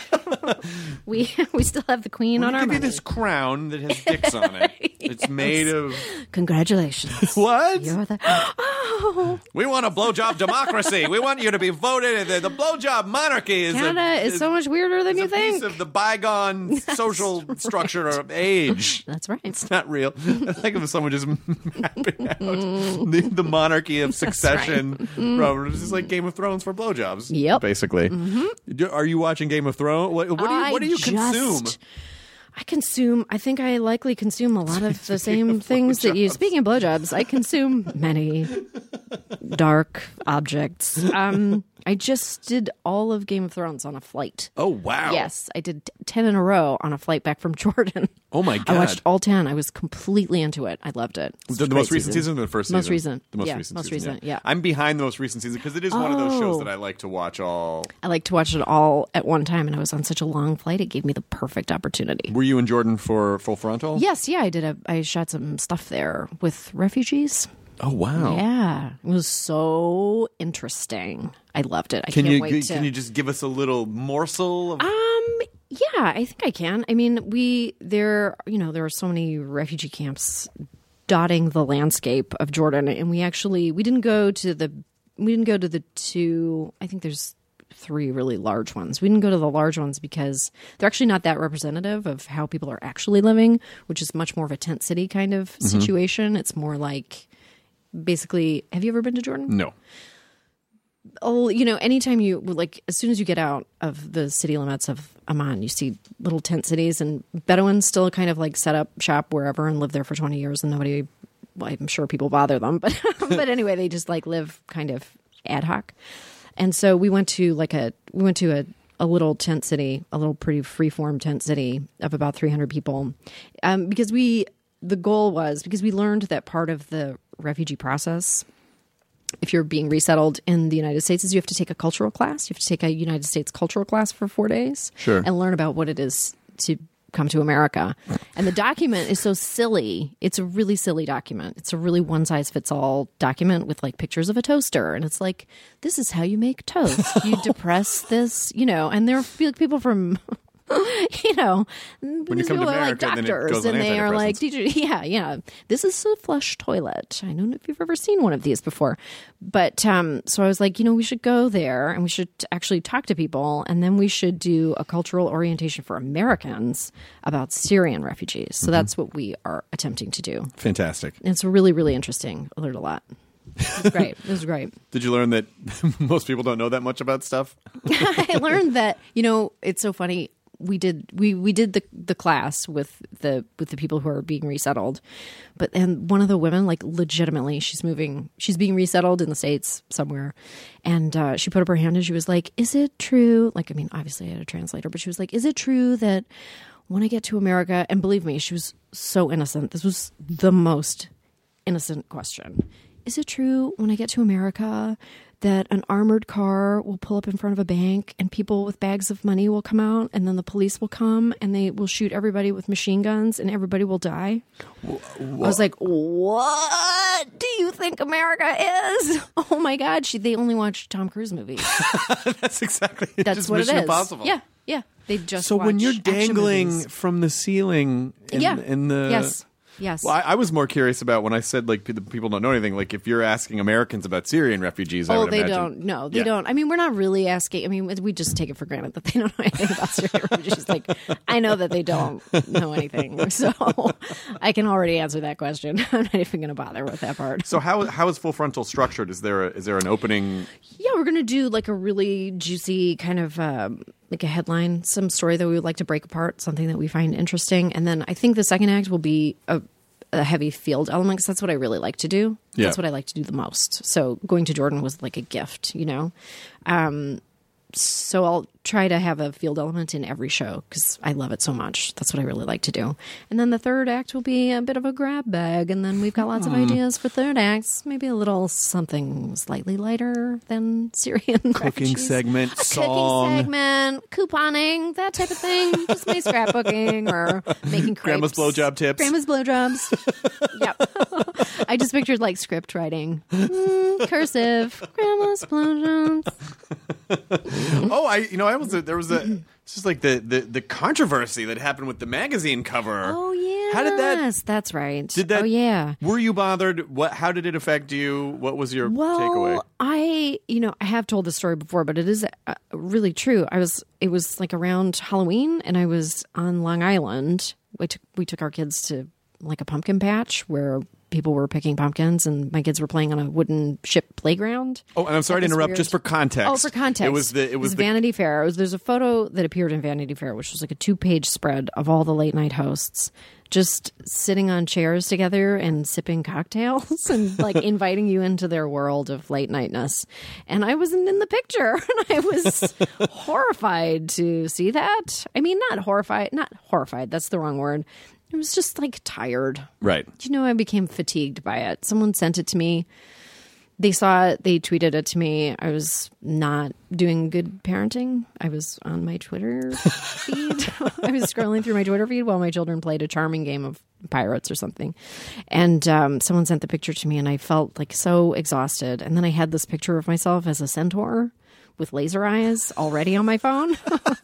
we we still have the queen on I'll our give you money. this crown that has dicks on it. It's made of Congratulations. what? You're the oh. We want a blowjob democracy. We want you to be voted. The, the blowjob monarchy is Canada a, is so much weirder than is you a think. piece of the bygone social structure of age. That's right. It's not real. I think of someone just mapping out the, the monarchy of succession. Robert, it's just like Game of Thrones for blowjobs. Yep. Basically. Do- Are you watching Game of Thrones? What, what do you, I what do you just- consume? I consume. I think I likely consume a lot of the same things that you. Speaking of blowjobs, I consume many dark objects. Um, I just did all of Game of Thrones on a flight. Oh, wow. Yes, I did t- ten in a row on a flight back from Jordan. Oh, my God. I watched all ten. I was completely into it. I loved it. It was The, a the great most recent season or the first season? Most recent. The most Yeah, recent most season, recent, yeah. I'm behind the most recent season because it is one of those shows Oh. that I like to watch all. I like to watch it all at one time, and I was on such a long flight. It gave me the perfect opportunity. Were you in Jordan for Full Frontal? Yes, yeah, I did. A, I shot some stuff there with refugees. Oh, wow. Yeah, it was so interesting. I loved it. I Can can't you wait to. can you just give us a little morsel of Um, yeah, I think I can. I mean, we there, you know, there are so many refugee camps dotting the landscape of Jordan, and we actually we didn't go to the we didn't go to the two. I think there's three really large ones. We didn't go to the large ones because they're actually not that representative of how people are actually living, which is much more of a tent city kind of Mm-hmm. situation. It's more like basically. Have you ever been to Jordan? no. Oh, you know, anytime you like, as soon as you get out of the city limits of Amman, you see little tent cities, and Bedouins still kind of like set up shop wherever and live there for twenty years, and nobody, well, I'm sure people bother them, but but anyway, they just like live kind of ad hoc. And so we went to like a we went to a, a little tent city, a little pretty freeform tent city of about three hundred people, um, because we the goal was because we learned that part of the refugee process, if you're being resettled in the United States, is you have to take a cultural class. You have to take a United States cultural class for four days. Sure. And learn about what it is to come to America. And the document is so silly. It's a really silly document. It's a really one-size-fits-all document with like pictures of a toaster. And it's like, this is how you make toast. You depress this, you know, and there are people from... you know, When you come to people are like America, then it doctors, goes on and they are like, antidepressants. "Did you-" yeah, yeah. This is a flush toilet. I don't know if you've ever seen one of these before, but um, so I was like, you know, we should go there and we should actually talk to people, and then we should do a cultural orientation for Americans about Syrian refugees. So that's what we are attempting to do. Fantastic. And it's really, really interesting. I learned a lot. It was great. It was great. Did you learn that most people don't know that much about stuff? I learned that, you know, it's so funny. We did we, we did the the class with the with the people who are being resettled, but and one of the women, like, legitimately, she's moving, she's being resettled in the States somewhere, and uh, she put up her hand and she was like, "Is it true?" Like, I mean, obviously I had a translator, but she was like, "Is it true that when I get to America," and believe me, she was so innocent. This was the most innocent question. "Is it true when I get to America that an armored car will pull up in front of a bank and people with bags of money will come out and then the police will come and they will shoot everybody with machine guns and everybody will die?" What? I was like, what do you think America is? Oh my God. She, they only watch Tom Cruise movies. That's exactly it. That's Just what Mission it is. Impossible. Yeah. Yeah. They just So when watch you're action dangling movies. from the ceiling in, Yeah. in the... Yes. Yes. Well, I, I was more curious about when I said, like, p- people don't know anything. Like, if you're asking Americans about Syrian refugees, I Oh, would they imagine. don't. No, they Yeah. don't. I mean, we're not really asking. I mean, we just take it for granted that they don't know anything about Syrian refugees. Like, I know that they don't know anything, so I can already answer that question. I'm not even going to bother with that part. So how how is Full Frontal structured? Is there a, is there an opening? Yeah, we're going to do like a really juicy kind of um, like a headline, some story that we would like to break apart, something that we find interesting, and then I think the second act will be a. a heavy field element, because that's what I really like to do. Yeah. That's what I like to do the most. So going to Jordan was like a gift, you know? Um, so I'll try to have a field element in every show because I love it so much. That's what I really like to do. And then the third act will be a bit of a grab bag. And then we've got lots of ideas for third acts. Maybe a little something slightly lighter than Syrian Cooking refugees. segment, A song. Cooking segment, couponing, that type of thing. Just my scrapbooking or making crepes. Grandma's blowjob tips. Grandma's blowjobs. Yep. I just pictured like script writing. Mm, cursive. Grandma's blowjobs. Oh, I you know I was there was a it's just like the, the the controversy that happened with the magazine cover. Oh, yeah. How did that? Yes, that's right. Did that? Oh, yeah. Were you bothered? What? How did it affect you? What was your Well, takeaway? I, you know, I have told this story before, but it is uh, really true. I was, it was like around Halloween, and I was on Long Island. We took we took our kids to like a pumpkin patch where people were picking pumpkins, and my kids were playing on a wooden ship playground. Oh, and I'm sorry to That was interrupt. weird. Just for context. Oh, for context. It was the it was the Vanity Fair. It was, there's a photo that appeared in Vanity Fair, which was like a two page spread of all the late night hosts just sitting on chairs together and sipping cocktails and like inviting you into their world of late nightness. And I wasn't in the picture, and I was horrified to see that. I mean, not horrified, not horrified. That's the wrong word. I was just like tired. right. You know, I became fatigued by it. Someone sent it to me. They saw it. They tweeted it to me. I was not doing good parenting. I was on my Twitter feed. I was scrolling through my Twitter feed while my children played a charming game of pirates or something. And um, someone sent the picture to me, and I felt like so exhausted. And then I had this picture of myself as a centaur with laser eyes already on my phone.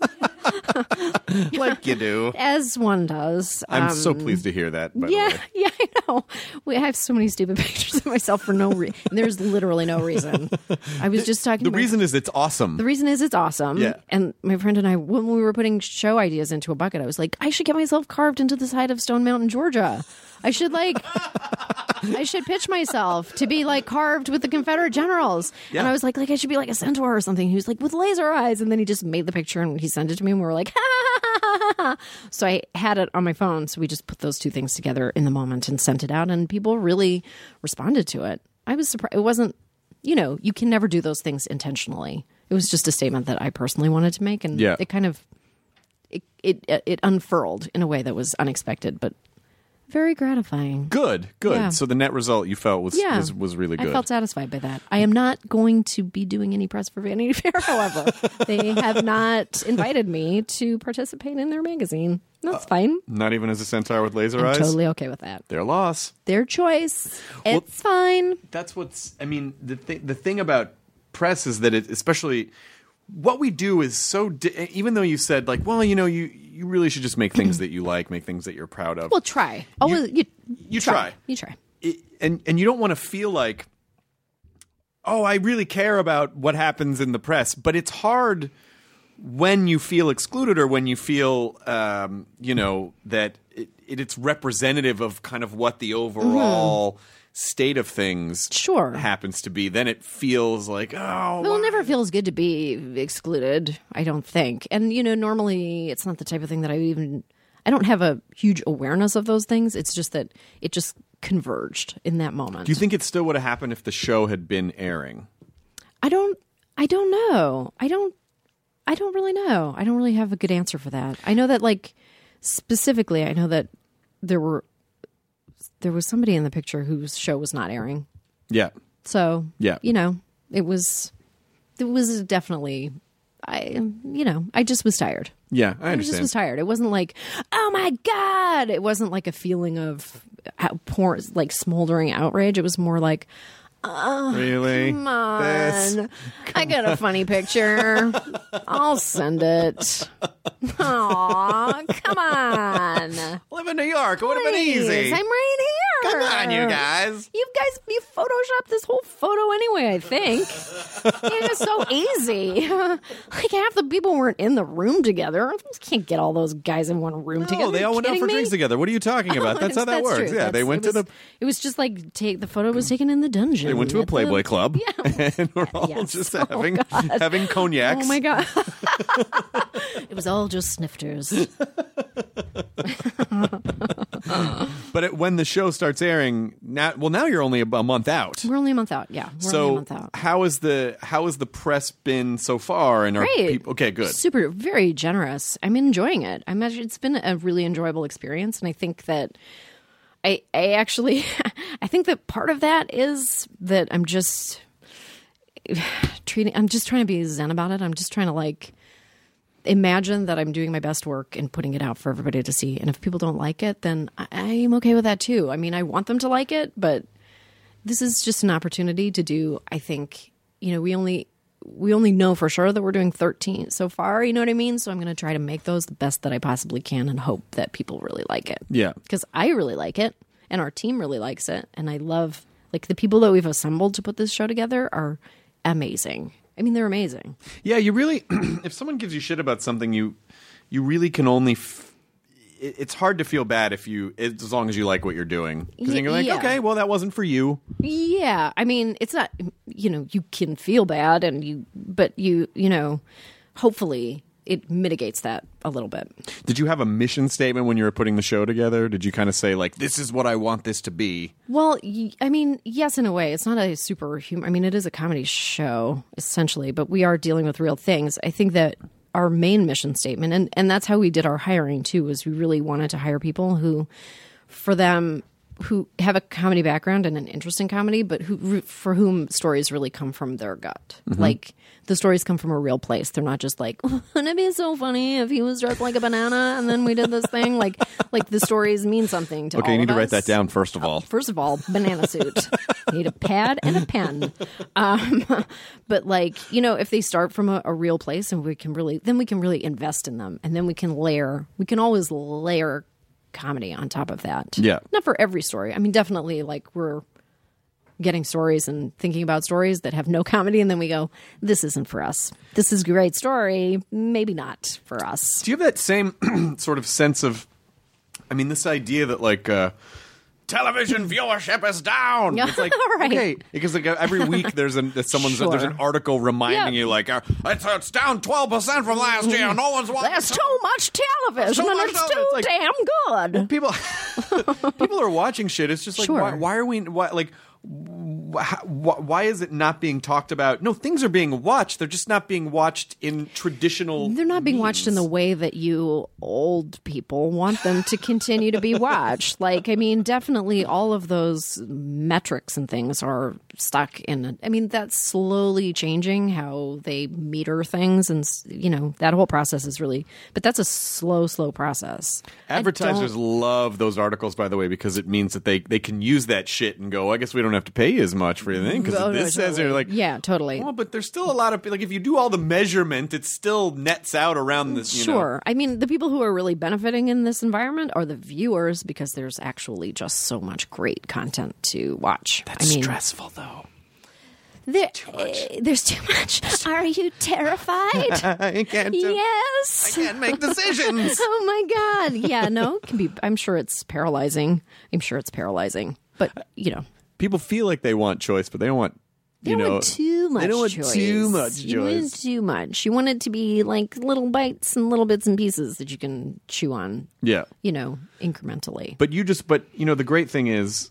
Like you do. As one does. I'm so Um, pleased to hear that. By Yeah, the way. yeah, I know. We I have so many stupid pictures of myself for no reason. There's literally no reason. I was just talking The to my- reason is it's awesome. The reason is it's awesome. Yeah. And my friend and I, when we were putting show ideas into a bucket, I was like, I should get myself carved into the side of Stone Mountain, Georgia. I should like, I should pitch myself to be like carved with the Confederate generals. Yeah. And I was like, like I should be like a centaur or something. He was like with laser eyes, and then he just made the picture and he sent it to me, and we were like, ha ha ha ha ha. So I had it on my phone. So we just put those two things together in the moment and sent it out, and people really responded to it. I was surprised. It wasn't, you know, you can never do those things intentionally. It was just a statement that I personally wanted to make, and Yeah. it kind of it, it it unfurled in a way that was unexpected, but very gratifying. Good, good. Yeah. So the net result you felt was Yeah, was, was really good. I felt satisfied by that. I am not going to be doing any press for Vanity Fair, however. They have not invited me to participate in their magazine. That's fine. Not even as a centaur with laser I'm eyes. totally okay with that. Their loss. Their choice. It's fine. That's what's. I mean, the thing. The thing about press is that it, especially what we do, is so. Di- even though you said like, well, you know, you you really should just make things that you like, make things that you're proud of. Well, try. Always, you, you try. You try. It, and and you don't want to feel like, oh, I really care about what happens in the press, but it's hard when you feel excluded or when you feel, um, you know, that it, it, it's representative of kind of what the overall state of things Sure. happens to be, then it feels like, oh, Well, why? it never feels good to be excluded, I don't think. And, you know, normally it's not the type of thing that I even, I don't have a huge awareness of those things. It's just that it just converged in that moment. Do you think it still would have happened if the show had been airing? I don't, I don't know. I don't, I don't really know. I don't really have a good answer for that. I know that, like, specifically, I know that there were, there was somebody in the picture whose show was not airing. Yeah. So, Yeah. you know, it was, it was definitely, I, you know, I just was tired. Yeah, I I just understand. was tired. It wasn't like, oh my God. It wasn't like a feeling of how poor, like smoldering outrage. It was more like, oh, Really? come on. This- I got a funny picture. I'll send it. Aw, come on. Live in New York. It would have been Please, easy. I'm right here. Come on, you guys. You guys, you photoshopped this whole photo anyway, I think. It was so easy. Like, half the people weren't in the room together. You can't get all those guys in one room together. No, they Are all you went out kidding for me? drinks together. What are you talking about? That's how that That's works. true. Yeah, That's- they went it to was, the It was just like take the photo was taken in the dungeon. they went to a at the- Playboy club, Yeah. and we're all Yes. just Oh, having God. having cognacs. Oh my God. It was all just snifters. But it, when the show starts airing, now well, now you're only a, a month out. We're only a month out. Yeah. We're only a So month out. how is the how has the press been so far? And are Great. people okay? Good. Super, very generous. I'm enjoying it. I imagine it's been a really enjoyable experience, and I think that I, I actually, I think that part of that is that I'm just treating. I'm just trying to be zen about it. I'm just trying to like imagine that I'm doing my best work and putting it out for everybody to see. And if people don't like it, then I, I'm okay with that too. I mean, I want them to like it, but this is just an opportunity to do. I think you know we only. We only know for sure that we're doing thirteen so far, you know what I mean? So I'm going to try to make those the best that I possibly can and hope that people really like it. Yeah. Because I really like it and our team really likes it. And I love, like, the people that we've assembled to put this show together are amazing. I mean, they're amazing. Yeah, you really. If someone gives you shit about something, you you really can only. F- it, it's hard to feel bad if you, as long as you like what you're doing, because Y- you're like, yeah. okay, well, that wasn't for you. Yeah. I mean, it's not, you know, you can feel bad and you, but you, you know, hopefully it mitigates that a little bit. Did you have a mission statement when you were putting the show together? Did you kind of say like, this is what I want this to be? Well, y- I mean, yes, in a way. It's not a super humor. I mean, it is a comedy show, essentially, but we are dealing with real things. I think that our main mission statement, and, and that's how we did our hiring, too, was we really wanted to hire people who, for them, who have a comedy background and an interest in comedy, but who for whom stories really come from their gut. Mm-hmm. Like, the stories come from a real place. They're not just like, wouldn't it be so funny if he was dressed like a banana and then we did this thing? Like, like the stories mean something to Okay, all you need of to write us. that down first of all. First of all, banana suit. Need a pad and a pen. Um, but like, you know, if they start from a, a real place and we can really, then we can really invest in them. And then we can layer, we can always layer comedy on top of that. Yeah. Not for every story. I mean, definitely like we're getting stories and thinking about stories that have no comedy. And then we go, this isn't for us. This is a great story. Maybe not for us. Do you have that same sort of sense of, I mean, this idea that like uh, television viewership is down? It's like, Right. okay, because like every week there's an there's someone's Sure. there's an article reminding Yeah. you like uh, it's, it's down twelve percent from last year. No one's watching. There's too much television So and much it's of it. too It's like- damn good. People people are watching shit. It's just like Sure. why, why are we why like wh- how- wh- why is it not being talked about? No, things are being watched. They're just not being watched in traditional. They're not being watched in the means. way that you old people want them to continue to be watched. Like, I mean, definitely all of those metrics and things are stuck in. I mean, that's slowly changing how they meter things, and you know that whole process is really. But that's a slow, slow process. I Advertisers don't- love those articles, by the way, because it means that they, they can use that shit and go, I guess we don't have to pay you as much for anything because Oh, no, this says totally. you're like, yeah, totally. well, but there's still a lot of like if you do all the measurement, it still nets out around this. You Sure. know. I mean, the people who are really benefiting in this environment are the viewers because there's actually just so much great content to watch. That's I mean, stressful though. There, uh, there's too much. Are you terrified? I can't. do- Yes. I can't make decisions. Oh my God. Yeah, no, it can be. I'm sure it's paralyzing. I'm sure it's paralyzing. But, you know, people feel like they want choice, but they don't want. They You don't know, want too much they don't want choice. too much You want choice. too much. You want it to be like little bites and little bits and pieces that you can chew on, Yeah. you know, incrementally. But you just, but you know, the great thing is,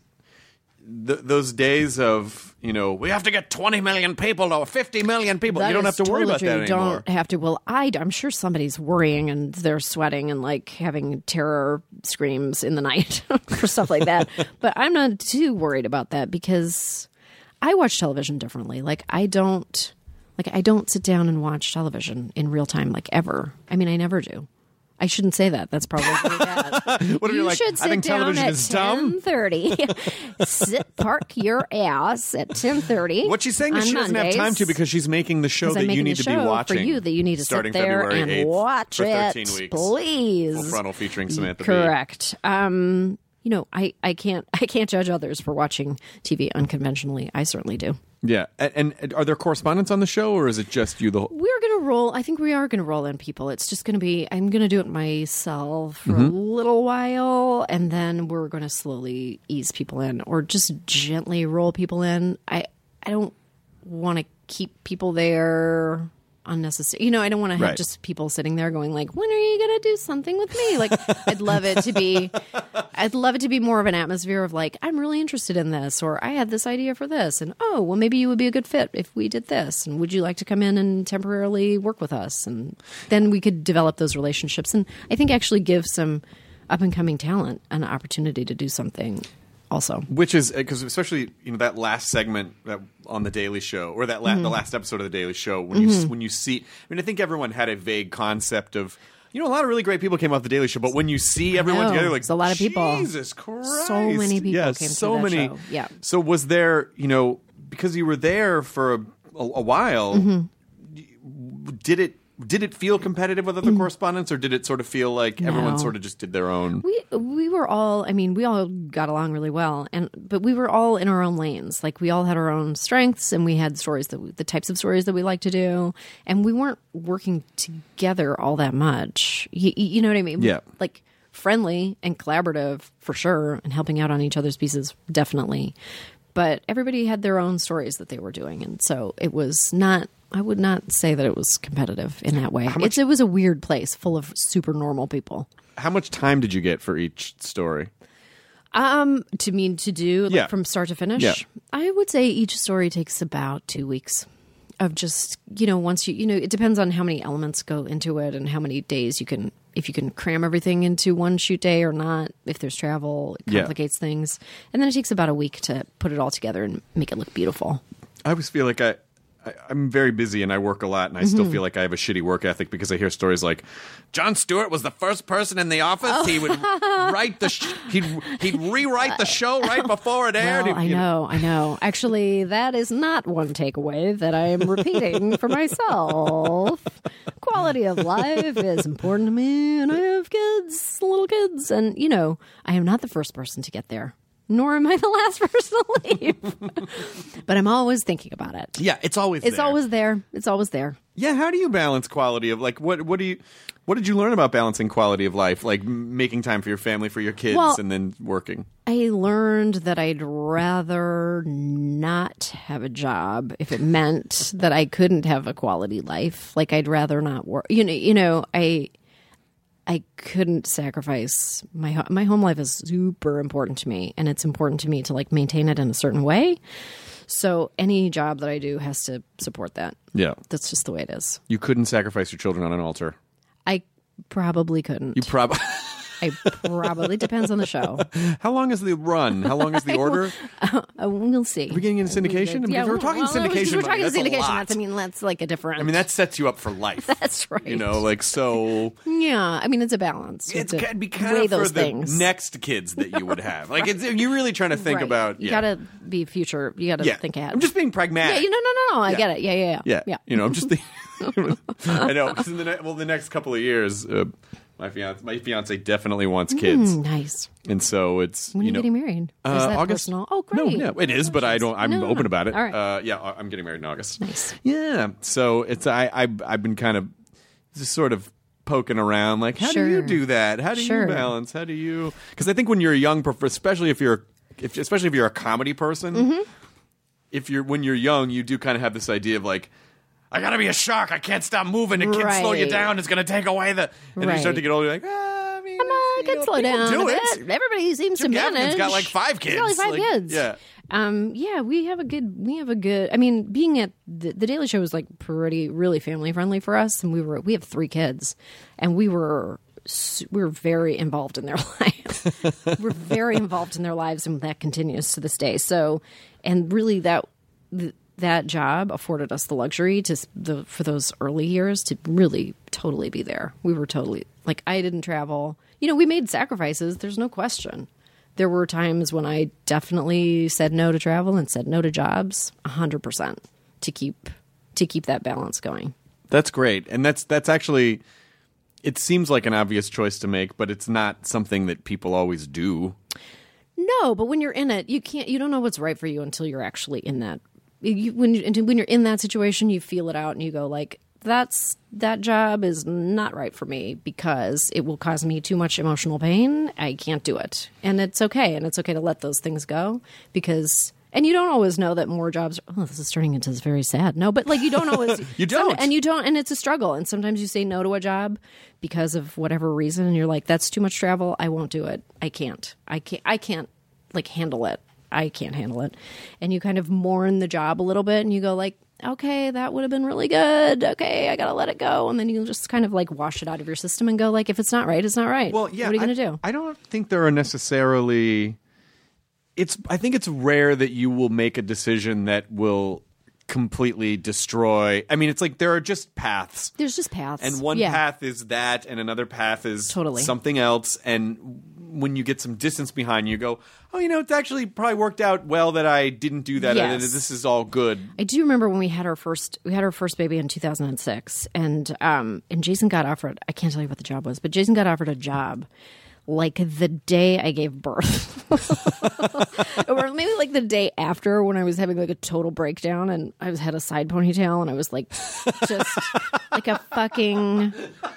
th- those days of, you know, we have to get twenty million people or fifty million people. That you don't is have to worry totally about true. that You anymore. don't have to. Well, I, I'm sure somebody's worrying and they're sweating and like having terror screams in the night for stuff like that. But I'm not too worried about that because I watch television differently. Like I don't, like I don't sit down and watch television in real time, like ever. I mean, I never do. I shouldn't say that. That's probably really bad. What if you you're like, should I sit think down television at is dumb? ten thirty. Sit, park your ass at ten thirty. What she's saying is she doesn't have time to because she's making the show 'Cause that I'm you making need the to be show watching for you that you need to starting sit there February and eighth watch for it, thirteen weeks. please. Full frontal featuring Samantha Bee. Correct. Um, you know, I, I can't I can't judge others for watching T V unconventionally. I certainly do. Yeah, and, and are there correspondents on the show, or is it just you? The whole... We're going to roll. I think we are going to roll in people. It's just going to be, I'm going to do it myself for Mm-hmm. a little while, and then we're going to slowly ease people in or just gently roll people in. I, I don't want to keep people there unnecessary. You know, I don't want to have Right. just people sitting there going like, when are you going to do something with me? Like, I'd love it to be, I'd love it to be more of an atmosphere of like, I'm really interested in this, or I had this idea for this. And, oh, well, maybe you would be a good fit if we did this. And would you like to come in and temporarily work with us? And then we could develop those relationships. And I think actually give some up and coming talent an opportunity to do something also. Which is because especially you know that last segment that on the Daily Show or that la- Mm-hmm. the last episode of the Daily Show when you when you see I mean I think everyone had a vague concept of you know a lot of really great people came off the Daily Show but when you see everyone know. together like It's a lot of people. Jesus Christ So many people yeah, came so through that many show. Yeah. So was there you know because you were there for a, a, a while Mm-hmm. did it did it feel competitive with other correspondents or did it sort of feel like everyone No. sort of just did their own We we were all I mean we all got along really well and but we were all in our own lanes, like we all had our own strengths and we had stories that we, the types of stories that we like to do, and we weren't working together all that much. You, you know what I mean? Yeah. Like friendly and collaborative for sure, and helping out on each other's pieces definitely, but everybody had their own stories that they were doing, and so it was not. I would not say that it was competitive in that way. It's, it was a weird place full of super normal people. how much time did you get for each story? Um, to mean to do like, Yeah. from start to finish. Yeah. I would say each story takes about two weeks of just you know once you you know it depends on how many elements go into it and how many days you can if you can cram everything into one shoot day or not. If there's travel, it Yeah. complicates things, and then it takes about a week to put it all together and make it look beautiful. I always feel like I, I I'm very busy and I work a lot and I Mm-hmm. still feel like I have a shitty work ethic because I hear stories like Jon Stewart was the first person in the office. Oh. He would write the sh- he'd he'd rewrite the show right before it aired. Well, I You know, I know. Actually, that is not one takeaway that I am repeating for myself. Quality of life is important to me, and I have kids, little kids, and you know, I am not the first person to get there, nor am I the last person to leave. But I'm always thinking about it. Yeah, it's always It's there. always there. It's always there. Yeah, how do you balance quality of like what what do you what did you learn about balancing quality of life like m- making time for your family, for your kids Well- and then working? I learned that I'd rather not have a job if it meant that I couldn't have a quality life. Like I'd rather not work. You know, you know, I I couldn't sacrifice my ho- my home life is super important to me, and it's important to me to like maintain it in a certain way. So any job that I do has to support that. Yeah. That's just the way it is. You couldn't sacrifice your children on an altar. I probably couldn't. You probably I probably depends on the show. How long is the run? How long is the order? Uh, we'll see. Are we getting into syndication? Because Yeah, we're talking well, syndication. We're money. talking That's a syndication. lot. That's, I mean, that's like a different. I mean, that sets you up for life. That's right. You know, like so. Yeah, I mean, it's a balance. You It's have to it'd be kind weigh of for those the things. next kids that you would have. Like, it's, you're really trying to think Right. about. You Yeah. gotta be future. You gotta yeah. think ahead. I'm just being pragmatic. Yeah, you know, no, no, no. I Yeah. get it. Yeah, yeah, yeah. Yeah. yeah. You know, I'm just thinking. I know. 'Cause in the ne- well, the next couple of years, uh, my fiance, my fiance definitely wants kids, Mm, nice. and so it's When are you you know getting married? Uh, Is that August. personal? Oh, great. No, no, it is, but I don't. I'm No, no, open no. about it. All right. Uh, yeah, I'm getting married in August. Nice. Yeah. So it's I I I've been kind of just sort of poking around, like, how do you Sure. do that? How do Sure. you balance? How do you? Because I think when you're a young, prof- especially if you're if, especially if you're a comedy person, Mm-hmm. if you're when you're young, you do kind of have this idea of like, I gotta be a shark. I can't stop moving. It can't slow you Right. down. It's gonna take away the. And then you start Right. to get older. You're like, ah, I mean, Come on, you I can know, slow people down do a it. bit. Everybody seems Jim to Gaffigan's manage. got like five He's kids. got like five Like, kids. Yeah. Um, yeah, we have a good, we have a good, I mean, being at the, the Daily Show was like pretty, really family friendly for us. And we were, we have three kids and we were, s- we were very involved in their lives. We're very involved in their lives and that continues to this day. So, and really that, th- that job afforded us the luxury to s- the, for those early years to really totally be there. We were totally, like, I didn't travel. You know, we made sacrifices. There's no question. There were times when I definitely said no to travel and said no to jobs, a hundred percent to keep to keep that balance going. That's great, and that's that's actually. It seems like an obvious choice to make, but it's not something that people always do. No, but when you're in it, you can't. You don't know what's right for you until you're actually in that. You, when you, and when you're in that situation, you feel it out and you go like, "That's that job is not right for me because it will cause me too much emotional pain. I can't do it." And it's okay. And it's okay to let those things go because, and you don't always know that more jobs, oh, this is turning into this very sad. No, but like you don't always, You don't. some- and you don't, and it's a struggle. And sometimes you say no to a job because of whatever reason. And you're like, that's too much travel. I won't do it. I can't, I can't, I can't like handle it. I can't handle it. And you kind of mourn the job a little bit and you go like, okay, that would have been really good. Okay, I got to let it go. And then you just kind of like wash it out of your system and go like, if it's not right, it's not right. Well, yeah. What are you I, going to do? I don't think there are necessarily. It's. I think it's rare that you will make a decision that will completely destroy. I mean, it's like there are just paths. There's just paths. And one Yeah. path is that, and another path is Totally. something else. And when you get some distance behind you, you go, oh, you know, it's actually probably worked out well that I didn't do that. And Yes. this is all good. I do remember when we had our first we had our first baby in two thousand six, and um and Jason got offered. I can't tell you what the job was, but Jason got offered a job like the day I gave birth, or maybe like the day after when I was having like a total breakdown and I was had a side ponytail and I was like just like a fucking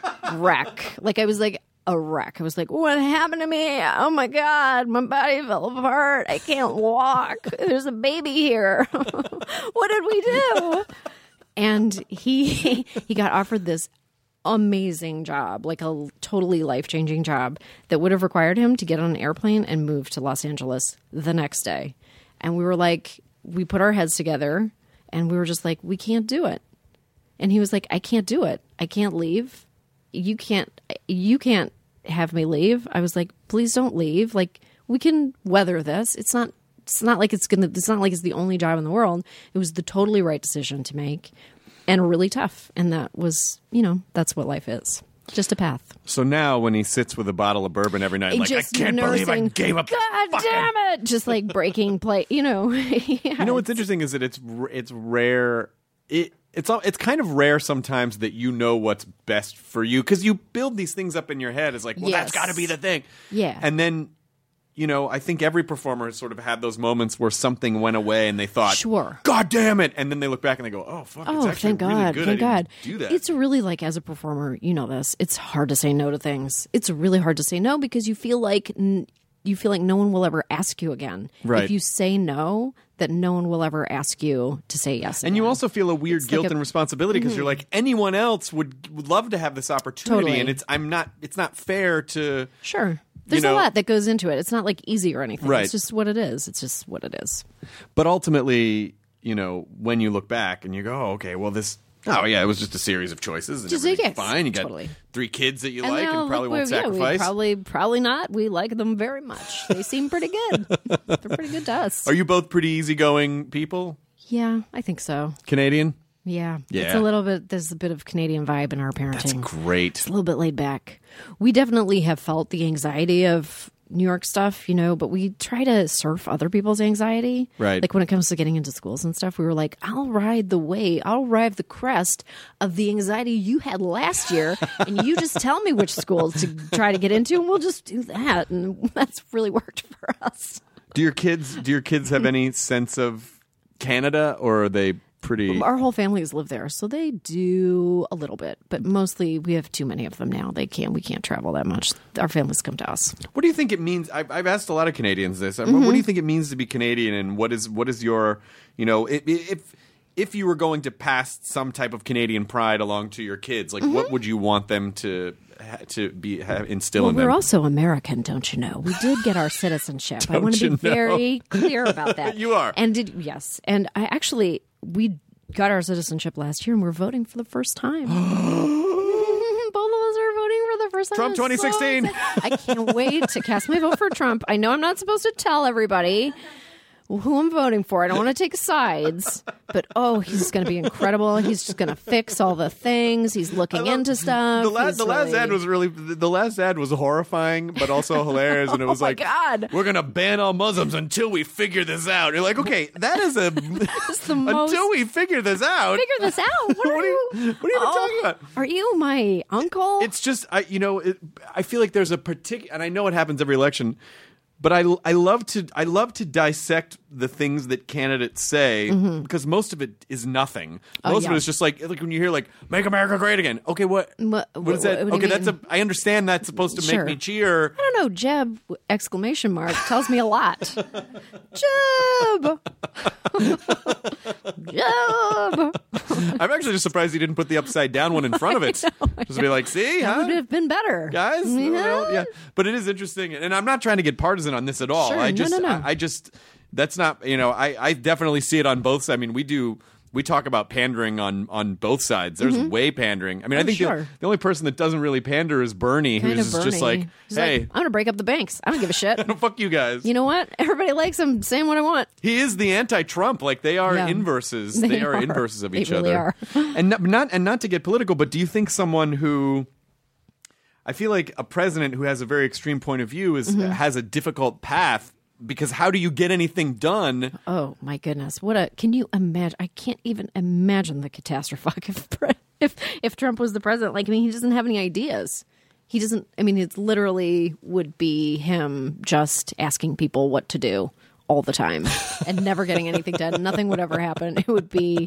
wreck. Like I was like a wreck. I was like, what happened to me? Oh my God, my body fell apart. I can't walk. There's a baby here. What did we do? And he he got offered this amazing job, like a totally life-changing job that would have required him to get on an airplane and move to Los Angeles the next day. And we were like, we put our heads together and we were just like, we can't do it. And he was like, I can't do it. I can't leave. You can't, you can't have me leave. I was like, please don't leave. Like, we can weather this. It's not, it's not like it's gonna, it's not like it's the only job in the world. It was the totally right decision to make and really tough. And that was, you know, that's what life is. Just a path. So now when he sits with a bottle of bourbon every night, like, Just I can't believe I nursing, gave up. God fucking-" damn it! Just like breaking play, you know. Yeah, You know what's interesting is that it's r- it's rare. It it's all it's kind of rare sometimes that you know what's best for you because you build these things up in your head as like, well, that's Yes. got to be the thing. Yeah. And then, you know, I think every performer has sort of had those moments where something went away and they thought, Sure. God damn it, and then they look back and they go, oh fuck, it's Oh, actually thank God. really good. Thank I God. didn't do that. It's really like, as a performer, you know this, it's hard to say no to things. It's really hard to say no because you feel like n- you feel like no one will ever ask you again. Right. If you say no, that no one will ever ask you to say yes. And you again. also feel a weird It's guilt like a- and responsibility because you're like anyone else would, would love to have this opportunity, Totally. and it's I'm not. It's not fair to. Sure. There's know- a lot that goes into it. It's not like easy or anything. Right. It's just what it is. It's just what it is. But ultimately, you know, when you look back and you go, oh, okay, well, this. Oh yeah, it was just a series of choices. And Just everything's yes, fine. You got totally. three kids that you And like, now, and probably look, won't we're- yeah, sacrifice. we probably, probably not. We like them very much. They seem pretty good. They're pretty good to us. Are you both pretty easygoing people? Yeah, I think so. Canadian? Yeah. Yeah. It's a little bit, there's a bit of Canadian vibe in our parenting. That's great. It's a little bit laid back. We definitely have felt the anxiety of New York stuff, you know, but we try to surf other people's anxiety. Right. Like when it comes to getting into schools and stuff, we were like, I'll ride the wave, I'll ride the crest of the anxiety you had last year. And you just tell me which schools to try to get into and we'll just do that. And that's really worked for us. Do your kids? Do your kids have any sense of Canada, or are they? pretty. Our whole families live there, so they do a little bit, but mostly we have too many of them now. They can't. We can't travel that much. Our families come to us. What do you think it means? I've, I've asked a lot of Canadians this. Mm-hmm. What do you think it means to be Canadian, and what is what is your, you know, if if, if you were going to pass some type of Canadian pride along to your kids, like Mm-hmm. what would you want them to to be have, instill Well, in we're them? also American, don't you know? We did get our citizenship. I want to you be know? very clear about that. You are. And did yes. And I actually we got our citizenship last year and we're voting for the first time. Both of us are voting for the first time. Trump I'm so twenty sixteen. excited. I can't wait to cast my vote for Trump. I know I'm not supposed to tell everybody who I'm voting for. I don't want to take sides, but oh, he's going to be incredible. He's just going to fix all the things. He's looking into stuff. The last, He's the last really- ad was really the last ad was horrifying, but also hilarious. And it was Oh my like, God. we're gonna ban all Muslims until we figure this out. You're like, okay, that is a It's the most- until we figure this out. Figure this out. What are, What are you- you? what are you even talking about? Are you my uncle? It's just, I, you know, it, I feel like there's a particular, and I know it happens every election, but I, I love to, I love to dissect the things that candidates say because most of it is nothing. Most of Mm-hmm. Oh, yeah. it is just like, like when you hear like "Make America Great Again." Okay, what? What- what is that? what do you Okay, that's a. mean? I understand that's supposed to Sure. make me cheer. I don't know. Jeb exclamation mark tells me a lot. Jeb. Jeb. I'm actually just surprised he didn't put the upside down one in front of it. Just be like, see, That huh? would have been better, guys. Yeah. Well, yeah, but it is interesting, and I'm not trying to get partisan on this at all. Sure, I no, just, no, no. I, I just, that's not, you know, I, I definitely see it on both sides. I mean, we do, we talk about pandering on on both sides. There's way pandering. I mean, I Oh, think sure. the, the only person that doesn't really pander is Bernie, Kind who's of just Bernie. like, He's hey, like, I'm gonna break up the banks. I don't give a shit. fuck you guys. You know what? Everybody likes him saying what I want. He is the anti-Trump. Like they are Yeah. inverses. They They, are, are. inverses of They each really other. are. and not, not and not to get political, but do you think someone who I feel like a president who has a very extreme point of view is Mm-hmm. has a difficult path because how do you get anything done? Oh my goodness! What a can you imagine? I can't even imagine the catastrophe if if if Trump was the president. Like, I mean, he doesn't have any ideas. He doesn't. I mean, it's literally would be him just asking people what to do all the time and never getting anything done. Nothing would ever happen. It would be,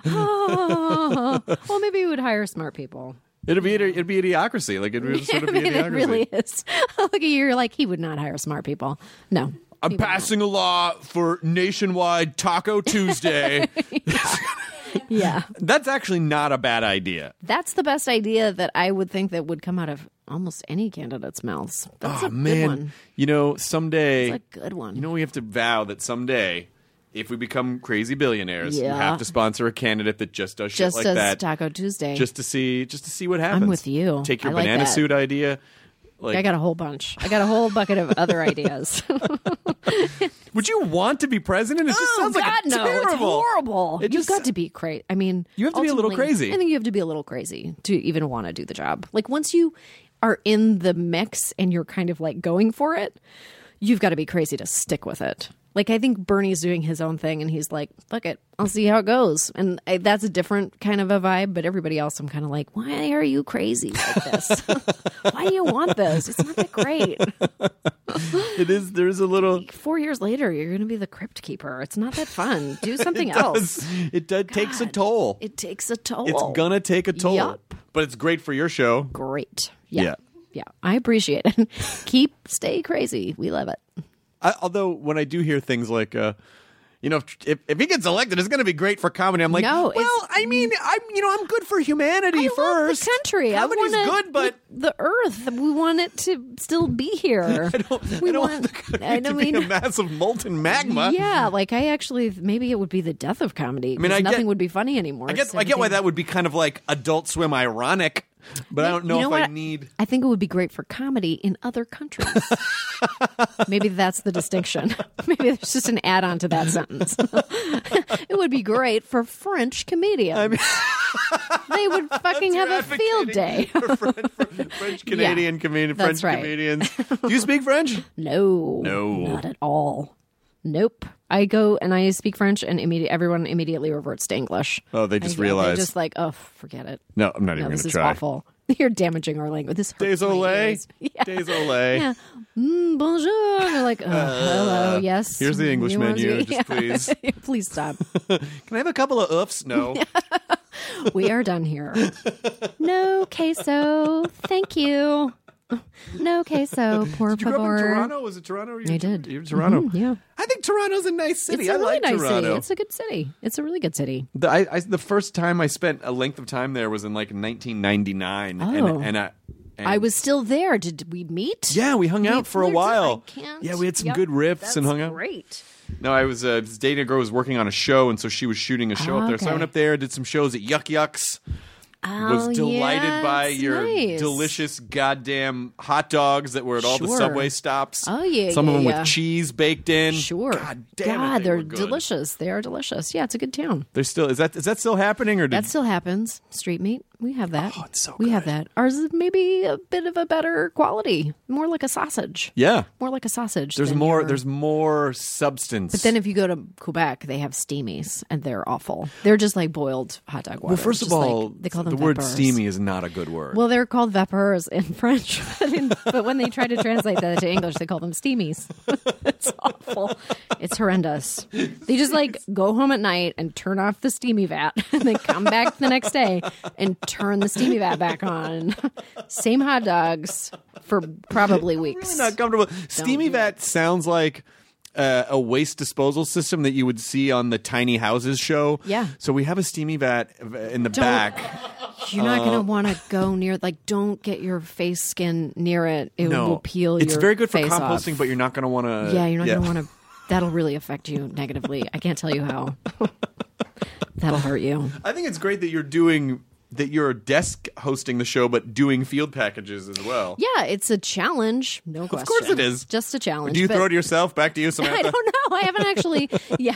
oh, well, maybe he would hire smart people. It'd be it'd be idiocracy. Like it'd be sort of I be mean, it idiocracy. really is. Look at you. You're like, he would not hire smart people. No. I'm he would not. passing a law for nationwide Taco Tuesday. Yeah. That's actually not a bad idea. That's the best idea that I would think that would come out of almost any candidate's mouths. That's oh a good man, one. you know, someday It's a good one. You know, we have to vow that someday, if we become crazy billionaires, we Yeah. have to sponsor a candidate that just does shit Just like as that, Taco Tuesday. just to see, just to see what happens. with you. Take your I like banana that. suit idea. Like, I got a whole bunch. I got a whole bucket of other ideas. would you want to be president? It just oh sounds God, like a no! terrible. It's horrible. It You've just- got to be crazy. I mean, You have to be a little ultimately, crazy. I think you have to be a little crazy to even want to do the job. Like once you are in the mix and you're kind of like going for it, you've got to be crazy to stick with it. Like I think Bernie's doing his own thing and he's like, fuck it, I'll see how it goes. And I, that's a different kind of a vibe. But everybody else, I'm kind of like, why are you crazy like this? Why do you want this? It's not that great. It is. There's a little. Four years later, you're going to be the crypt keeper. It's not that fun. Do something It else. does. It does, takes a God. toll. It takes a toll. It's gonna take a toll. Yup. But it's great for your show. Great. Yeah. Yeah. Yeah. I appreciate it. Keep, stay crazy. We love it. I, although when I do hear things like, uh, you know, if, if if he gets elected, it's going to be great for comedy. I'm like, No, it's- well, I mean, I'm you know, I'm good for humanity I first. love the country. Comedy's I want good, but the earth. We want it to still be here. I don't, we I don't want. want the country I to don't be mean. a massive molten magma. Yeah, like I actually maybe it would be the death of comedy. I mean, I nothing get- would be funny anymore. I get It's I get why everything- that would be kind of like Adult Swim ironic, but I don't know, You know if I what? need. I think it would be great for comedy in other countries. Maybe that's the distinction. Maybe there's just an add-on to that sentence. It would be great for French comedians. I mean, They would fucking have a field day. for French, for French Canadian comedian, that's French right. comedians. Do you speak French? No, No. not at all. Nope. I go and I speak French, and immediate everyone immediately reverts to English. Oh, they just I- realize. They're just like, oh, forget it. No, I'm not No, even this going to is try. awful. You're damaging our language. This hurts my Désolé. ears. Yeah. Désolé. Yeah. Mm, bonjour. And you're like, oh, hello. Yes. Here's the English You want menu. to- Just please. Please stop. Can I have a couple of oofs? No. We are done here. No queso. Thank you. No queso, por Did you grow up favor. in Toronto? Was it Toronto? Or you I did. You're in Toronto. Mhm, yeah. I think Toronto's a nice city. It's a I really like nice Toronto. city. It's a good city. It's a really good city. The, I, I, the first time I spent a length of time there was in like nineteen ninety-nine. Oh. And, and, I, and I was still there. Did we meet? Yeah, we hung We out for a flirted. while. I can't. Yeah, we had some Yep. good riffs That's and hung out. Great. No, I was, uh, was dating a girl who was working on a show, and so she was shooting a show Oh, up there. So I okay. went up there, did some shows at Yuck Yucks. Oh, Was delighted yeah, by it's your nice. delicious goddamn hot dogs that were at all the Sure. subway stops. Oh, yeah, Some of yeah, them yeah. with cheese baked in. Sure. God damn God, it, they they're were good. delicious. They are delicious. Yeah, it's a good town. They're still is that is that still happening or did That still happens. Street meat. We have that. Oh, it's so We have good. that. Ours is maybe a bit of a better quality. More like a sausage. Yeah. More like a sausage. There's than more your- there's more substance. But then if you go to Quebec, they have steamies, and they're awful. They're just like boiled hot dog water. well, first of just like- all, they call them the word vapeurs. steamy is not a good word. Well, they're called vapeurs in French, but, in, but when they try to translate that to English, they call them steamies. It's awful. It's horrendous. They just like go home at night and turn off the steamy vat, and then come back the next day and turn the steamy vat back on. Same hot dogs for probably weeks. really not comfortable. Steamy do vat sounds like uh, a waste disposal system that you would see on the Tiny Houses show. Yeah. So we have a steamy vat in the Don't- back. You're not Uh, going to want to go near. Like, don't get your face skin near it. It No, will peel. it's your very good for face composting, off. but you're not going to want to. Yeah, you're not going to want to. That'll really affect you negatively. I can't tell you how. That'll hurt you. I think it's great that you're doing that. You're desk hosting the show, but doing field packages as well. Yeah, it's a challenge. No question. Of course it is. Just a challenge. Do you but- throw it to yourself? Back to you, Samantha. I don't know. I haven't actually. Yeah.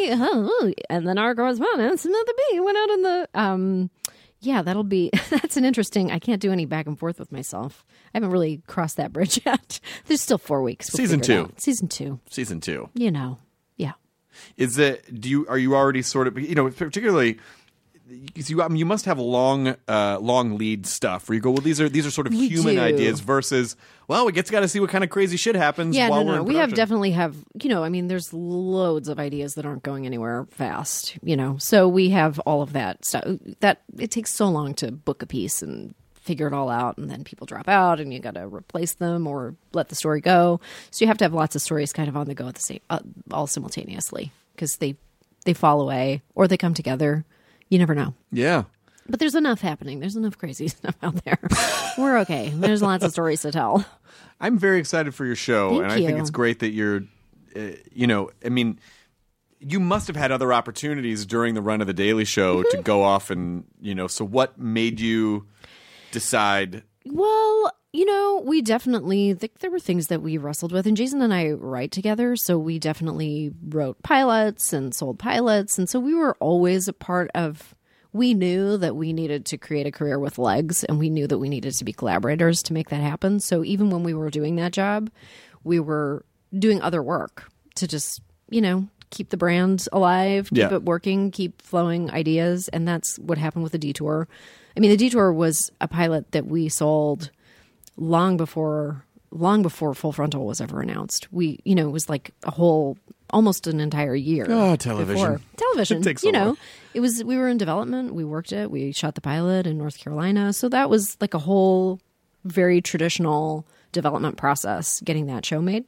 And then our correspondent, Samantha B, went out in the. Um, yeah, that'll be. That's an interesting. I can't do any back and forth with myself. I haven't really crossed that bridge yet. There's still four weeks. We'll Season figure it two. out. Season two. Season two. You know. Yeah. Is it? Do you are you already sort of you know particularly? Because you, I mean, you must have long, uh, long lead stuff where you go. Well, these are these are sort of We human do. ideas versus. Well, we get to got to see what kind of crazy shit happens. Yeah, while no, we're no. in We have production. definitely have, you know, I mean, there's loads of ideas that aren't going anywhere fast, you know. So we have all of that stuff. That it takes so long to book a piece and figure it all out, and then people drop out, and you got to replace them or let the story go. So you have to have lots of stories kind of on the go at the same, uh, all simultaneously, because they they fall away or they come together. You never know. Yeah. But there's enough happening. There's enough crazy stuff out there. We're okay. There's lots of stories to tell. I'm very excited for your show, Thank and I think you. it's great that you're. Uh, you know, I mean, you must have had other opportunities during the run of the Daily Show Mm-hmm. to go off and you know. So what made you decide? Well, you know, we definitely th- there were things that we wrestled with, and Jason and I write together, so we definitely wrote pilots and sold pilots, and so we were always a part of. We knew that we needed to create a career with legs, and we knew that we needed to be collaborators to make that happen. So even when we were doing that job, we were doing other work to just, you know, keep the brand alive, keep Yeah. it working, keep flowing ideas, and that's what happened with the Detour. I mean, the Detour was a pilot that we sold long before long before Full Frontal was ever announced. We, you know, it was like a whole almost an entire year. Oh, television. before. Television. It takes you a know, while. it was we were in development. We worked it. We shot the pilot in North Carolina. So that was like a whole very traditional development process getting that show made.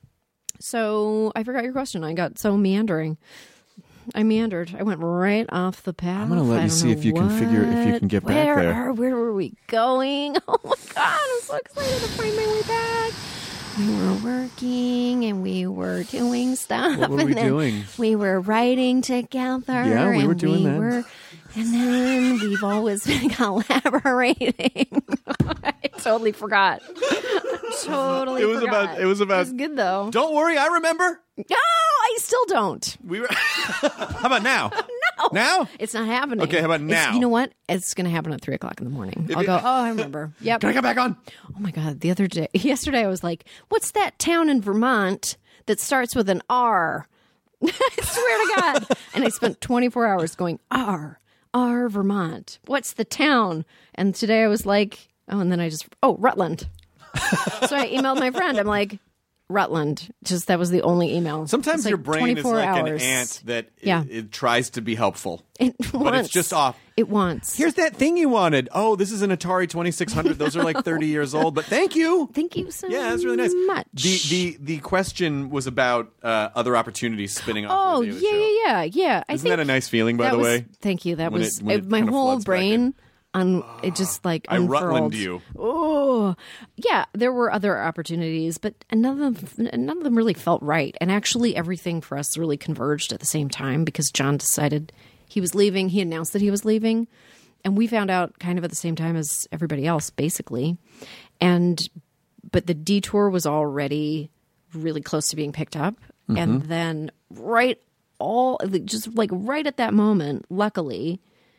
So I forgot your question. I got so meandering. I meandered. I went right off the path. I'm gonna let I you don't see know if you can figure- if you what- can get back where there. Are, where were we going? Oh my god! I'm so excited to find my way back. We were working and we were doing stuff. What were and we then doing? We were writing together. Yeah, we and were doing we that. Were, and then we've always been collaborating. I totally forgot. totally It was forgot. about- it was about- It was good though. Don't worry, I remember. No, I still don't. We were. How about now? No. Now? It's not happening. Okay, how about It's- now? you know what? It's going to happen at three o'clock in the morning. I'll it- go, oh, I remember. Yep. Can I come back on? Oh my God. The other day, yesterday, I was like, what's that town in Vermont that starts with an R? I swear to God. And I spent twenty-four hours going, R, R, Vermont. What's the town? And today I was like, Oh, and then I just, oh, Rutland. So I emailed my friend. I'm like, Rutland. Just that was the only email. Sometimes It's like your brain is like hours. an ant that Yeah. it, it tries to be helpful. It but wants. it's just off. It wants. Here's that thing you wanted. Oh, this is an Atari twenty-six hundred. Those are like thirty years old, but thank you. Thank you so Yeah, that's really nice. much. The the the question was about uh, other opportunities spinning off. Oh, of the yeah, show. yeah, yeah, yeah. I Isn't think that a nice feeling, by that the was- way? Thank you. That When was it- when it- it my kinda whole floods back brain. On it just like I unfurled. Rutland you. Oh, yeah. There were other opportunities, but none of them, none of them really felt right. And actually, everything for us really converged at the same time because John decided he was leaving. He announced that he was leaving, and we found out kind of at the same time as everybody else, basically. And but the detour was already really close to being picked up, Mm-hmm. and then right all just like right at that moment, luckily.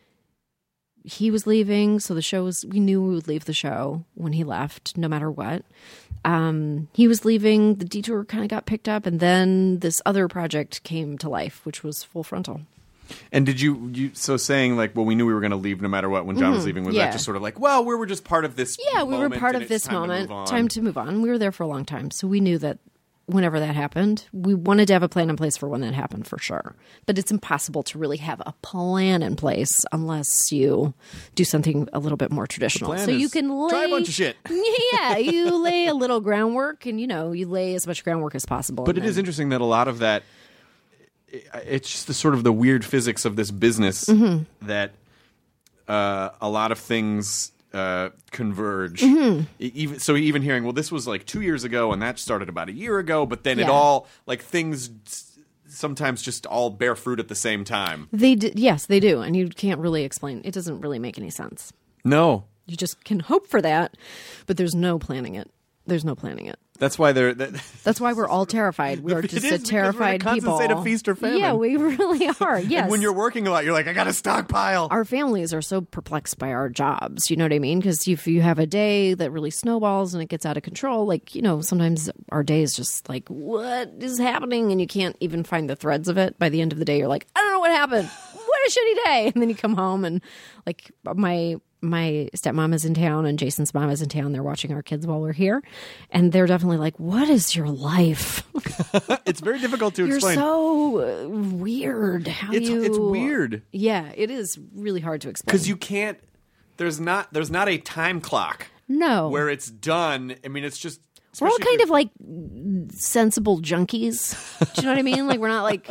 He was leaving, so the show was, we knew we would leave the show when he left, no matter what. Um, he was leaving, the detour kind of got picked up, and then this other project came to life, which was Full Frontal. And did you, you so saying like, well, we knew we were going to leave no matter what when John was leaving, was Mm-hmm. yeah. that just sort of like, well, we were just part of this Yeah, we were moment part and of it's this time to moment. move on. Time to move on. We were there for a long time, so we knew that whenever that happened, we wanted to have a plan in place for when that happened for sure. But it's impossible to really have a plan in place unless you do something a little bit more traditional. plan So you is can lay try a bunch of shit. Yeah, you lay a little groundwork, and you know you lay as much groundwork as possible. But and it is then- interesting that a lot of that, it- it's just the sort of the weird physics of this business Mm-hmm. that uh, a lot of things uh, converge. Mm-hmm. E- Even so, even hearing, well, this was like two years ago, and that started about a year ago, but then it Yeah. all like things s- sometimes just all bear fruit at the same time. They d- yes, they do, and you can't really explain. It doesn't really make any sense. No, You just can hope for that, but there's no planning it. There's no planning it. that's why they're. That, That's why we're all terrified. We're It just is a because we're in a terrified constant people. state of feast or famine. Yeah, we really are. Yes. and when you're working a lot, you're like, I got to stockpile. Our families are so perplexed by our jobs. You know what I mean? Because if you have a day that really snowballs and it gets out of control, like, you know, sometimes our day is just like, what is happening? And you can't even find the threads of it. By the end of the day, you're like, I don't know what happened. What a shitty day. And then you come home and like my my stepmom is in town and Jason's mom is in town. They're watching our kids while we're here. And they're definitely like, what is your life? It's very difficult to You're explain. so uh, weird. How it's you... it's weird. Yeah, it is really hard to explain. Because you can't. There's not. There's not a time clock no. where it's done. I mean, it's just. We're all especially kind if of like sensible junkies. Do you know what I mean? Like we're not like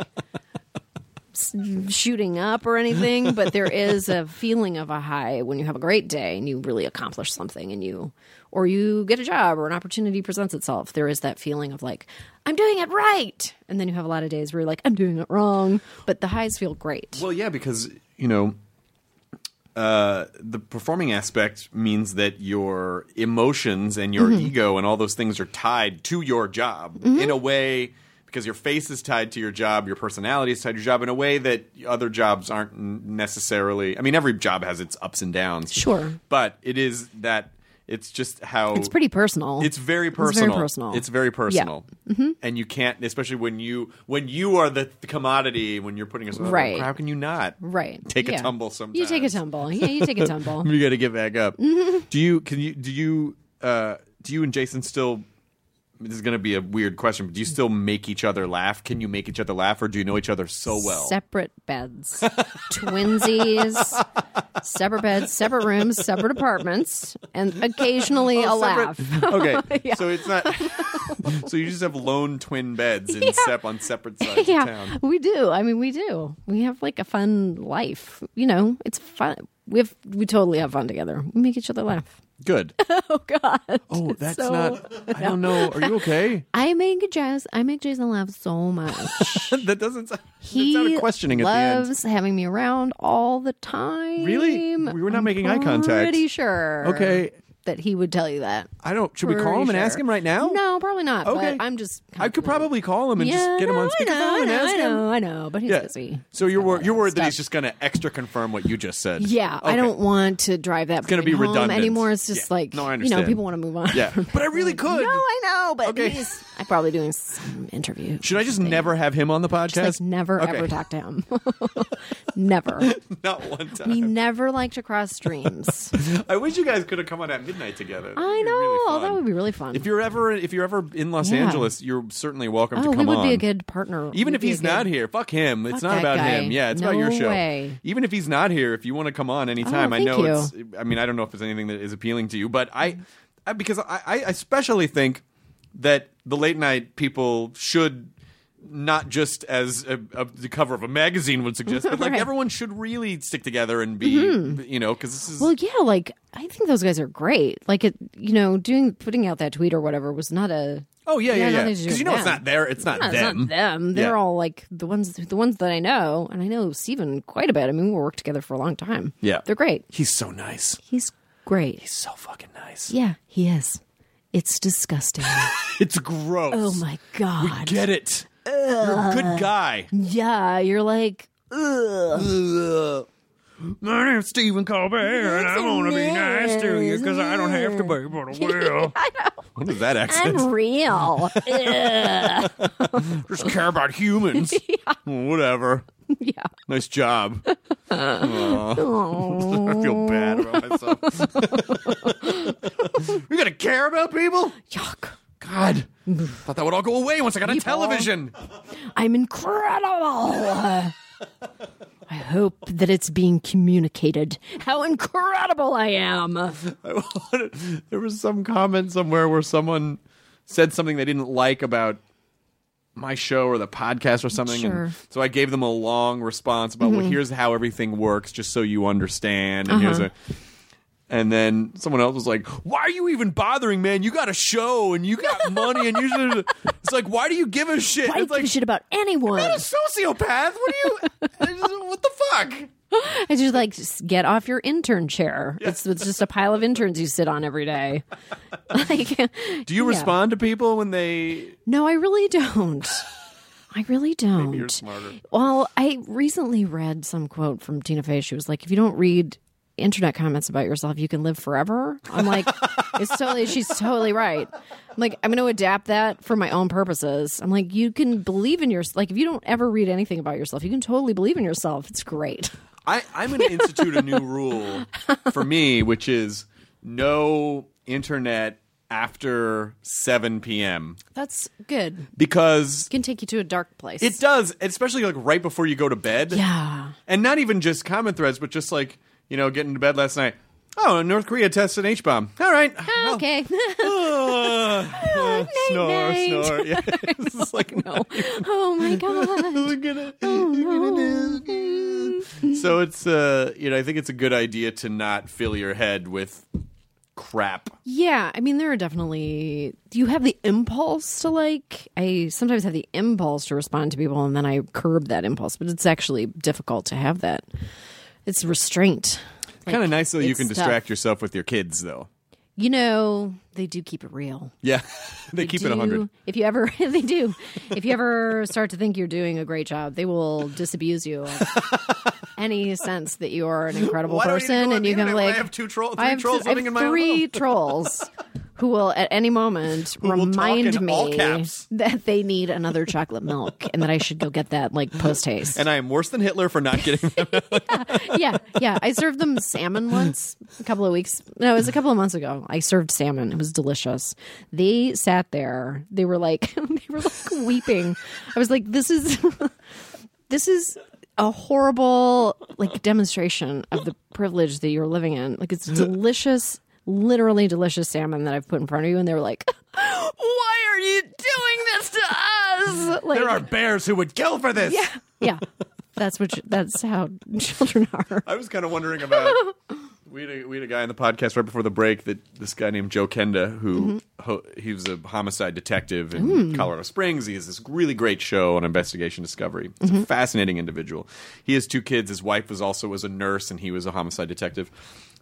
s- shooting up or anything, but there is a feeling of a high when you have a great day and you really accomplish something and you or you get a job or an opportunity presents itself. There is that feeling of like, I'm doing it right. And then you have a lot of days where you're like, I'm doing it wrong. But the highs feel great. Well, yeah, because you know, uh, the performing aspect means that your emotions and your Mm-hmm. ego and all those things are tied to your job in a way. Because your face is tied to your job, your personality is tied to your job in a way that other jobs aren't n- necessarily. I mean, every job has its ups and downs. Sure. But it is that it's just how It's pretty personal. It's very It's very personal. personal. It's very personal. Mm-hmm. And you can't, especially when you when you are the, the commodity, when you're putting yourself Right. How can you not? Right. Take a Yeah. tumble sometimes. You take a tumble. Yeah, you take a tumble. You got to get back up. Do you? Can you? Do you? Uh, do you and Jason still? This is going to be a weird question, but do you still make each other laugh? Can you make each other laugh, or do you know each other so well? Separate beds, twinsies, separate beds, separate rooms, separate apartments, and occasionally a Oh, separate- laugh. Okay, Yeah. so it's not. So you just have lone twin beds in sep on separate sides of Yeah, town. we do. I mean, we do. We have like a fun life. You know, it's fun. We have we totally have fun together. We make each other laugh. Good. Oh God. Oh, that's So- not. I don't know. Are you okay? I make Jazz. I make Jason laugh so much. that doesn't. Sound, He that sounded questioning at the end. loves having me around all the time. Really? We were not I'm making eye contact. Pretty sure. Okay. That he would tell you that. I don't. Should we call him and Pretty ask sure. him right now? No, probably not. Okay. But I'm just. I could confident. probably call him and yeah, just get him no, on I know, speakerphone I and know, ask I him. know, I know, but he's Yeah. busy. So you're wor- you're worried that he's Stuff. just going to extra confirm what you just said. Yeah, I Okay. don't want to drive that. It's gonna be home redundant. anymore. It's just Yeah. like No, I you know, understand. people want to move on. Yeah, but I really could. No, I know, but Okay. he's I'm probably doing some interview. Should I just never have him on the podcast? Just like never Okay. ever talk to him. Never. Not one time. We never like to cross streams. I wish you guys could have come on at midnight together. That'd I be know. really fun. That would be really fun. If you're ever if you're ever in Los Yeah. Angeles, you're certainly welcome oh, to we come would on. be a good partner. Even We'd if be a he's good- not here, fuck him. It's Fuck not that about guy. him. Yeah, it's No about your show. way. Even if he's not here, if you want to come on anytime, Oh, I know thank it's. I mean, I don't know if it's anything that is appealing to you, but I, I because I, I especially think that the late night people should. Not just as a, a, the cover of a magazine would suggest, but like Right. everyone should really stick together and be, you know, because this is. Well, yeah, like I think those guys are great. Like it, you know, doing putting out that tweet or whatever was not a. oh yeah, yeah, yeah. nothing to do Because you with know it's them. not there. It's not No, them. It's not them. They're Yeah. all like the ones, the ones that I know, and I know Steven quite a bit. I mean, we worked together for a long time. Yeah, they're great. He's so nice. He's great. He's so fucking nice. Yeah, he is. It's disgusting. It's gross. Oh my god. Get it. You're a good guy. Yeah, you're like. Ugh. My name's Stephen Colbert, and I want to be nice to you because I don't have to be, but I will. I know. What is that accent? I'm real. Ugh. Just care about humans. Yeah. Whatever. Yeah. Nice job. Aw. I feel bad about myself. We gotta care about people? Yuck. God. Thought that would all go away once I got on television. I'm incredible. I hope that it's being communicated how incredible I am. I wanted, there was some comment somewhere where someone said something they didn't like about my show or the podcast or something. Sure. And so I gave them a long response about, Mm-hmm. well, here's how everything works, just so you understand. And here's Uh-huh. a. And then someone else was like, why are you even bothering, man? You got a show and you got money and you should. It's like, why do you give a shit? Why do you It's like, give a shit about anyone? I'm not a sociopath. What do you. What the fuck? I just like just get off your intern chair. It's it's just a pile of interns you sit on every day. Like, Do you yeah. respond to people when they. No, I really don't. I really don't. Maybe you're smarter. Well, I recently read some quote from Tina Fey. She was like, "If you don't read internet comments about yourself, you can live forever." I'm like, it's totally. She's totally right. I'm like, I'm going to adapt that for my own purposes. I'm like, you can believe in yourself. Like, if you don't ever read anything about yourself, you can totally believe in yourself. It's great. I, I'm going to institute a new rule for me, which is no internet after seven p.m. That's good. because It can take you to a dark place. it does, especially like right before you go to bed. Yeah. And not even just comment threads, but just like, you know, getting to bed last night. Oh, North Korea tested an H-bomb. All right. Well, Okay. uh, uh, snore, night. snore. Yeah. It's just like, no. Oh my god. Look at it. So it's, uh, you know, I think it's a good idea to not fill your head with crap. Yeah, I mean, there are definitely. You have the impulse to like. I sometimes have the impulse to respond to people, and then I curb that impulse. But it's actually difficult to have that. It's restraint. Kind of nice though you it's can tough. distract yourself with your kids though. You know, they do keep it real. Yeah, they, keep it do- one hundred. If you ever, they do. If you ever start to think you're doing a great job, they will disabuse you of any sense that you are an incredible Why don't you person, go on and the you can internet when like. I have two troll- I three have trolls I have living in my own three home. trolls who will at any moment Who will talk remind in all me caps. that they need another chocolate milk and that I should go get that like post haste. And I am worse than Hitler for not getting them. yeah, yeah. I served them salmon once, a couple of weeks. No, it was a couple of months ago. I served salmon. It was delicious. They sat there. They were like, they were like weeping. I was like, this is, this is a horrible like demonstration of the privilege that you're living in. Like it's delicious, literally delicious salmon that I've put in front of you, and they were like, "Why are you doing this to us?" Like, There are bears who would kill for this. yeah, yeah. That's what. You, that's how children are. I was kind of wondering about. We had, a, we had a guy on the podcast right before the break that this guy named Joe Kenda, who Mm-hmm. ho, he was a homicide detective in Mm. Colorado Springs. He has this really great show on Investigation Discovery. He's Mm-hmm. a fascinating individual. He has two kids. His wife was also was a nurse, and he was a homicide detective.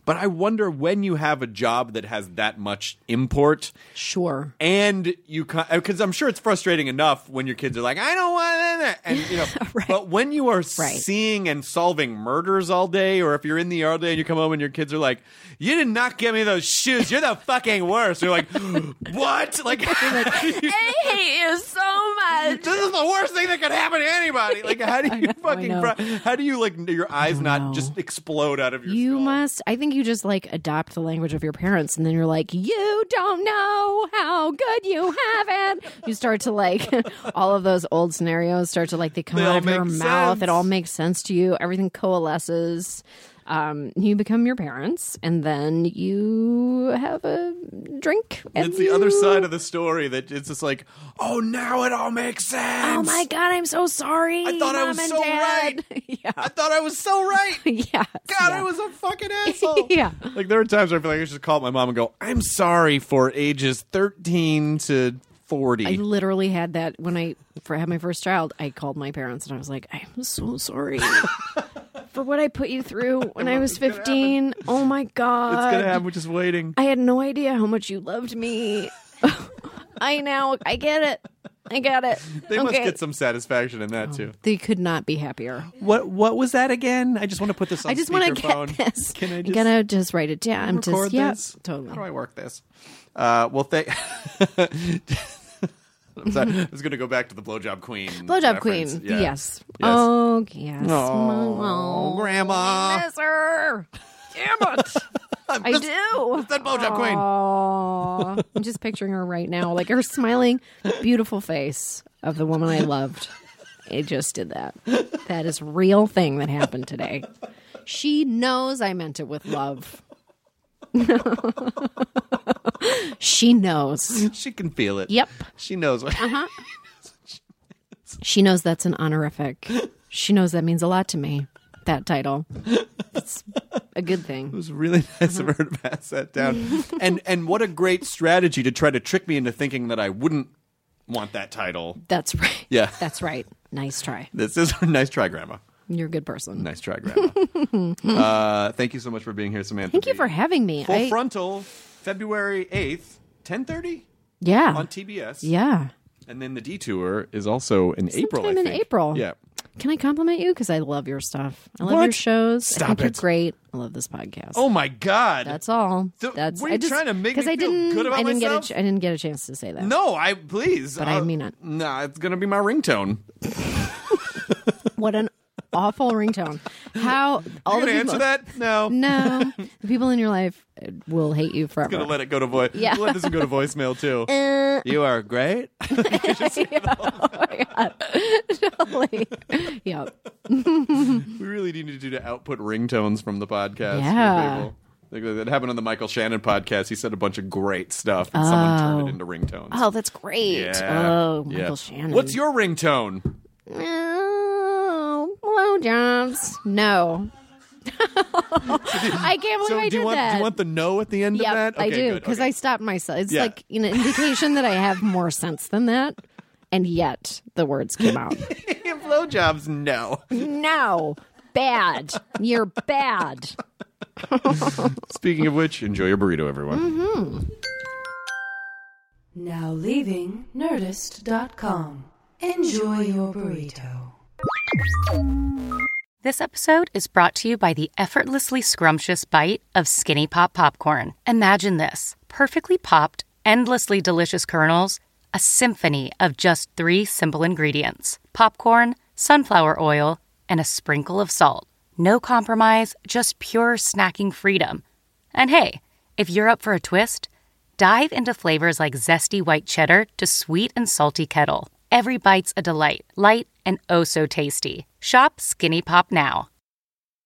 But I wonder when you have a job that has that much import. Sure. And you, because I'm sure it's frustrating enough when your kids are like, I don't want that. And, you know, Right. but when you are Right. seeing and solving murders all day, or if you're in the yard all day and you come home and your kids are like, you did not get me those shoes. You're the fucking worst. You're like, what? Like, I hate you so much. this is the worst thing that could happen to anybody. Like, how do you know, I fucking, know. fr- how do you, like, your eyes not know. just explode out of your You skull? must, I think you just like adopt the language of your parents, and then you're like, you don't know how good you have it. You start to like, all of those old scenarios start to like, they come They out all of your make mouth. sense. It all makes sense to you. Everything coalesces. Um, you become your parents, and then you have a drink. And It's the other you- side of the story that it's just like, oh, now it all makes sense. Oh my God, I'm so sorry. I thought I Mom was and so Dad. yeah. I thought I was so right. Yes. God, yeah. I was a fucking asshole. Yeah. Like, there are times where I feel like I should just call my mom and go, I'm sorry for ages thirteen to forty. I literally had that when I for, had my first child. I called my parents and I was like, I'm so sorry for what I put you through when I was fifteen. Oh my God. It's going to happen. We're just waiting. I had no idea how much you loved me. I now, I get it. I get it. They must Okay. get some satisfaction in that, too. They could not be happier. What What was that again? I just want to put this on I just want to speakerphone. get this. Can I I'm just gonna just write it down. I'm record just, yeah, this? totally. How do I work this? Uh, well, thank... I'm sorry. I was going to go back to the blowjob queen. Blowjob queen. reference. Yeah. Yes. Yes. Oh, yes. Oh, Grandma. Miss her. Damn it. I do. That blowjob queen. Oh, I'm just picturing her right now, like her smiling, beautiful face of the woman I loved. It just did that. That is a real thing that happened today. She knows I meant it with love. She knows. She can feel it. Yep. She knows. What Uh-huh. She knows that's an honorific. She knows that means a lot to me, that title. It's a good thing. It was really nice of her to pass that down. and and what a great strategy to try to trick me into thinking that I wouldn't want that title. That's right. Yeah. That's right. Nice try. This is a nice try, Grandma. You're a good person. Nice try, Grandma. uh, thank you so much for being here, Samantha. Thank you Bee. for having me. Full I- Frontal, February eighth, ten thirty Yeah. on T B S. Yeah. And then the Detour is also in April, I Sometime in think. April. Yeah. Can I compliment you? Because I love your stuff. I love What? your shows. Stop I think it. you're great. I love this podcast. Oh, my God. That's all. So, That's were you I just, trying to make me 'cause I feel didn't, good about I didn't myself? Get a, ch- I didn't get a chance to say that. No, I please. But I Uh, mean it. Nah, it's going to be my ringtone. What an awful ringtone. How all You the going to people, answer that? No. No, the people in your life uh, will hate you forever. Going to let it go to voice. Yeah. Let this go to voicemail, too. Uh, You are great. totally. Yep. We really need to to output ringtones from the podcast. for Yeah. people. Like, that happened on the Michael Shannon podcast. He said a bunch of great stuff, and someone turned it into ringtones. Oh, that's great. Yeah. Oh, Yeah. Michael Shannon. What's your ringtone? Oh, blowjobs. No. I can't believe So I do did you want that. do you want the no at the end Yep, of that? I Okay, do good. because Okay. I stopped myself. It's Yeah. like an indication that I have more sense than that, and yet the words came out. Blowjobs, no. No, bad. You're bad. Speaking of which, enjoy your burrito, everyone. Mm-hmm. Now leaving Nerdist dot com. Enjoy your burrito. This episode is brought to you by the effortlessly scrumptious bite of Skinny Pop Popcorn. Imagine this. Perfectly popped, endlessly delicious kernels, a symphony of just three simple ingredients. Popcorn, sunflower oil, and a sprinkle of salt. No compromise, just pure snacking freedom. And hey, if you're up for a twist, dive into flavors like zesty white cheddar to sweet and salty kettle. Every bite's a delight, light and oh so tasty. Shop Skinny Pop now.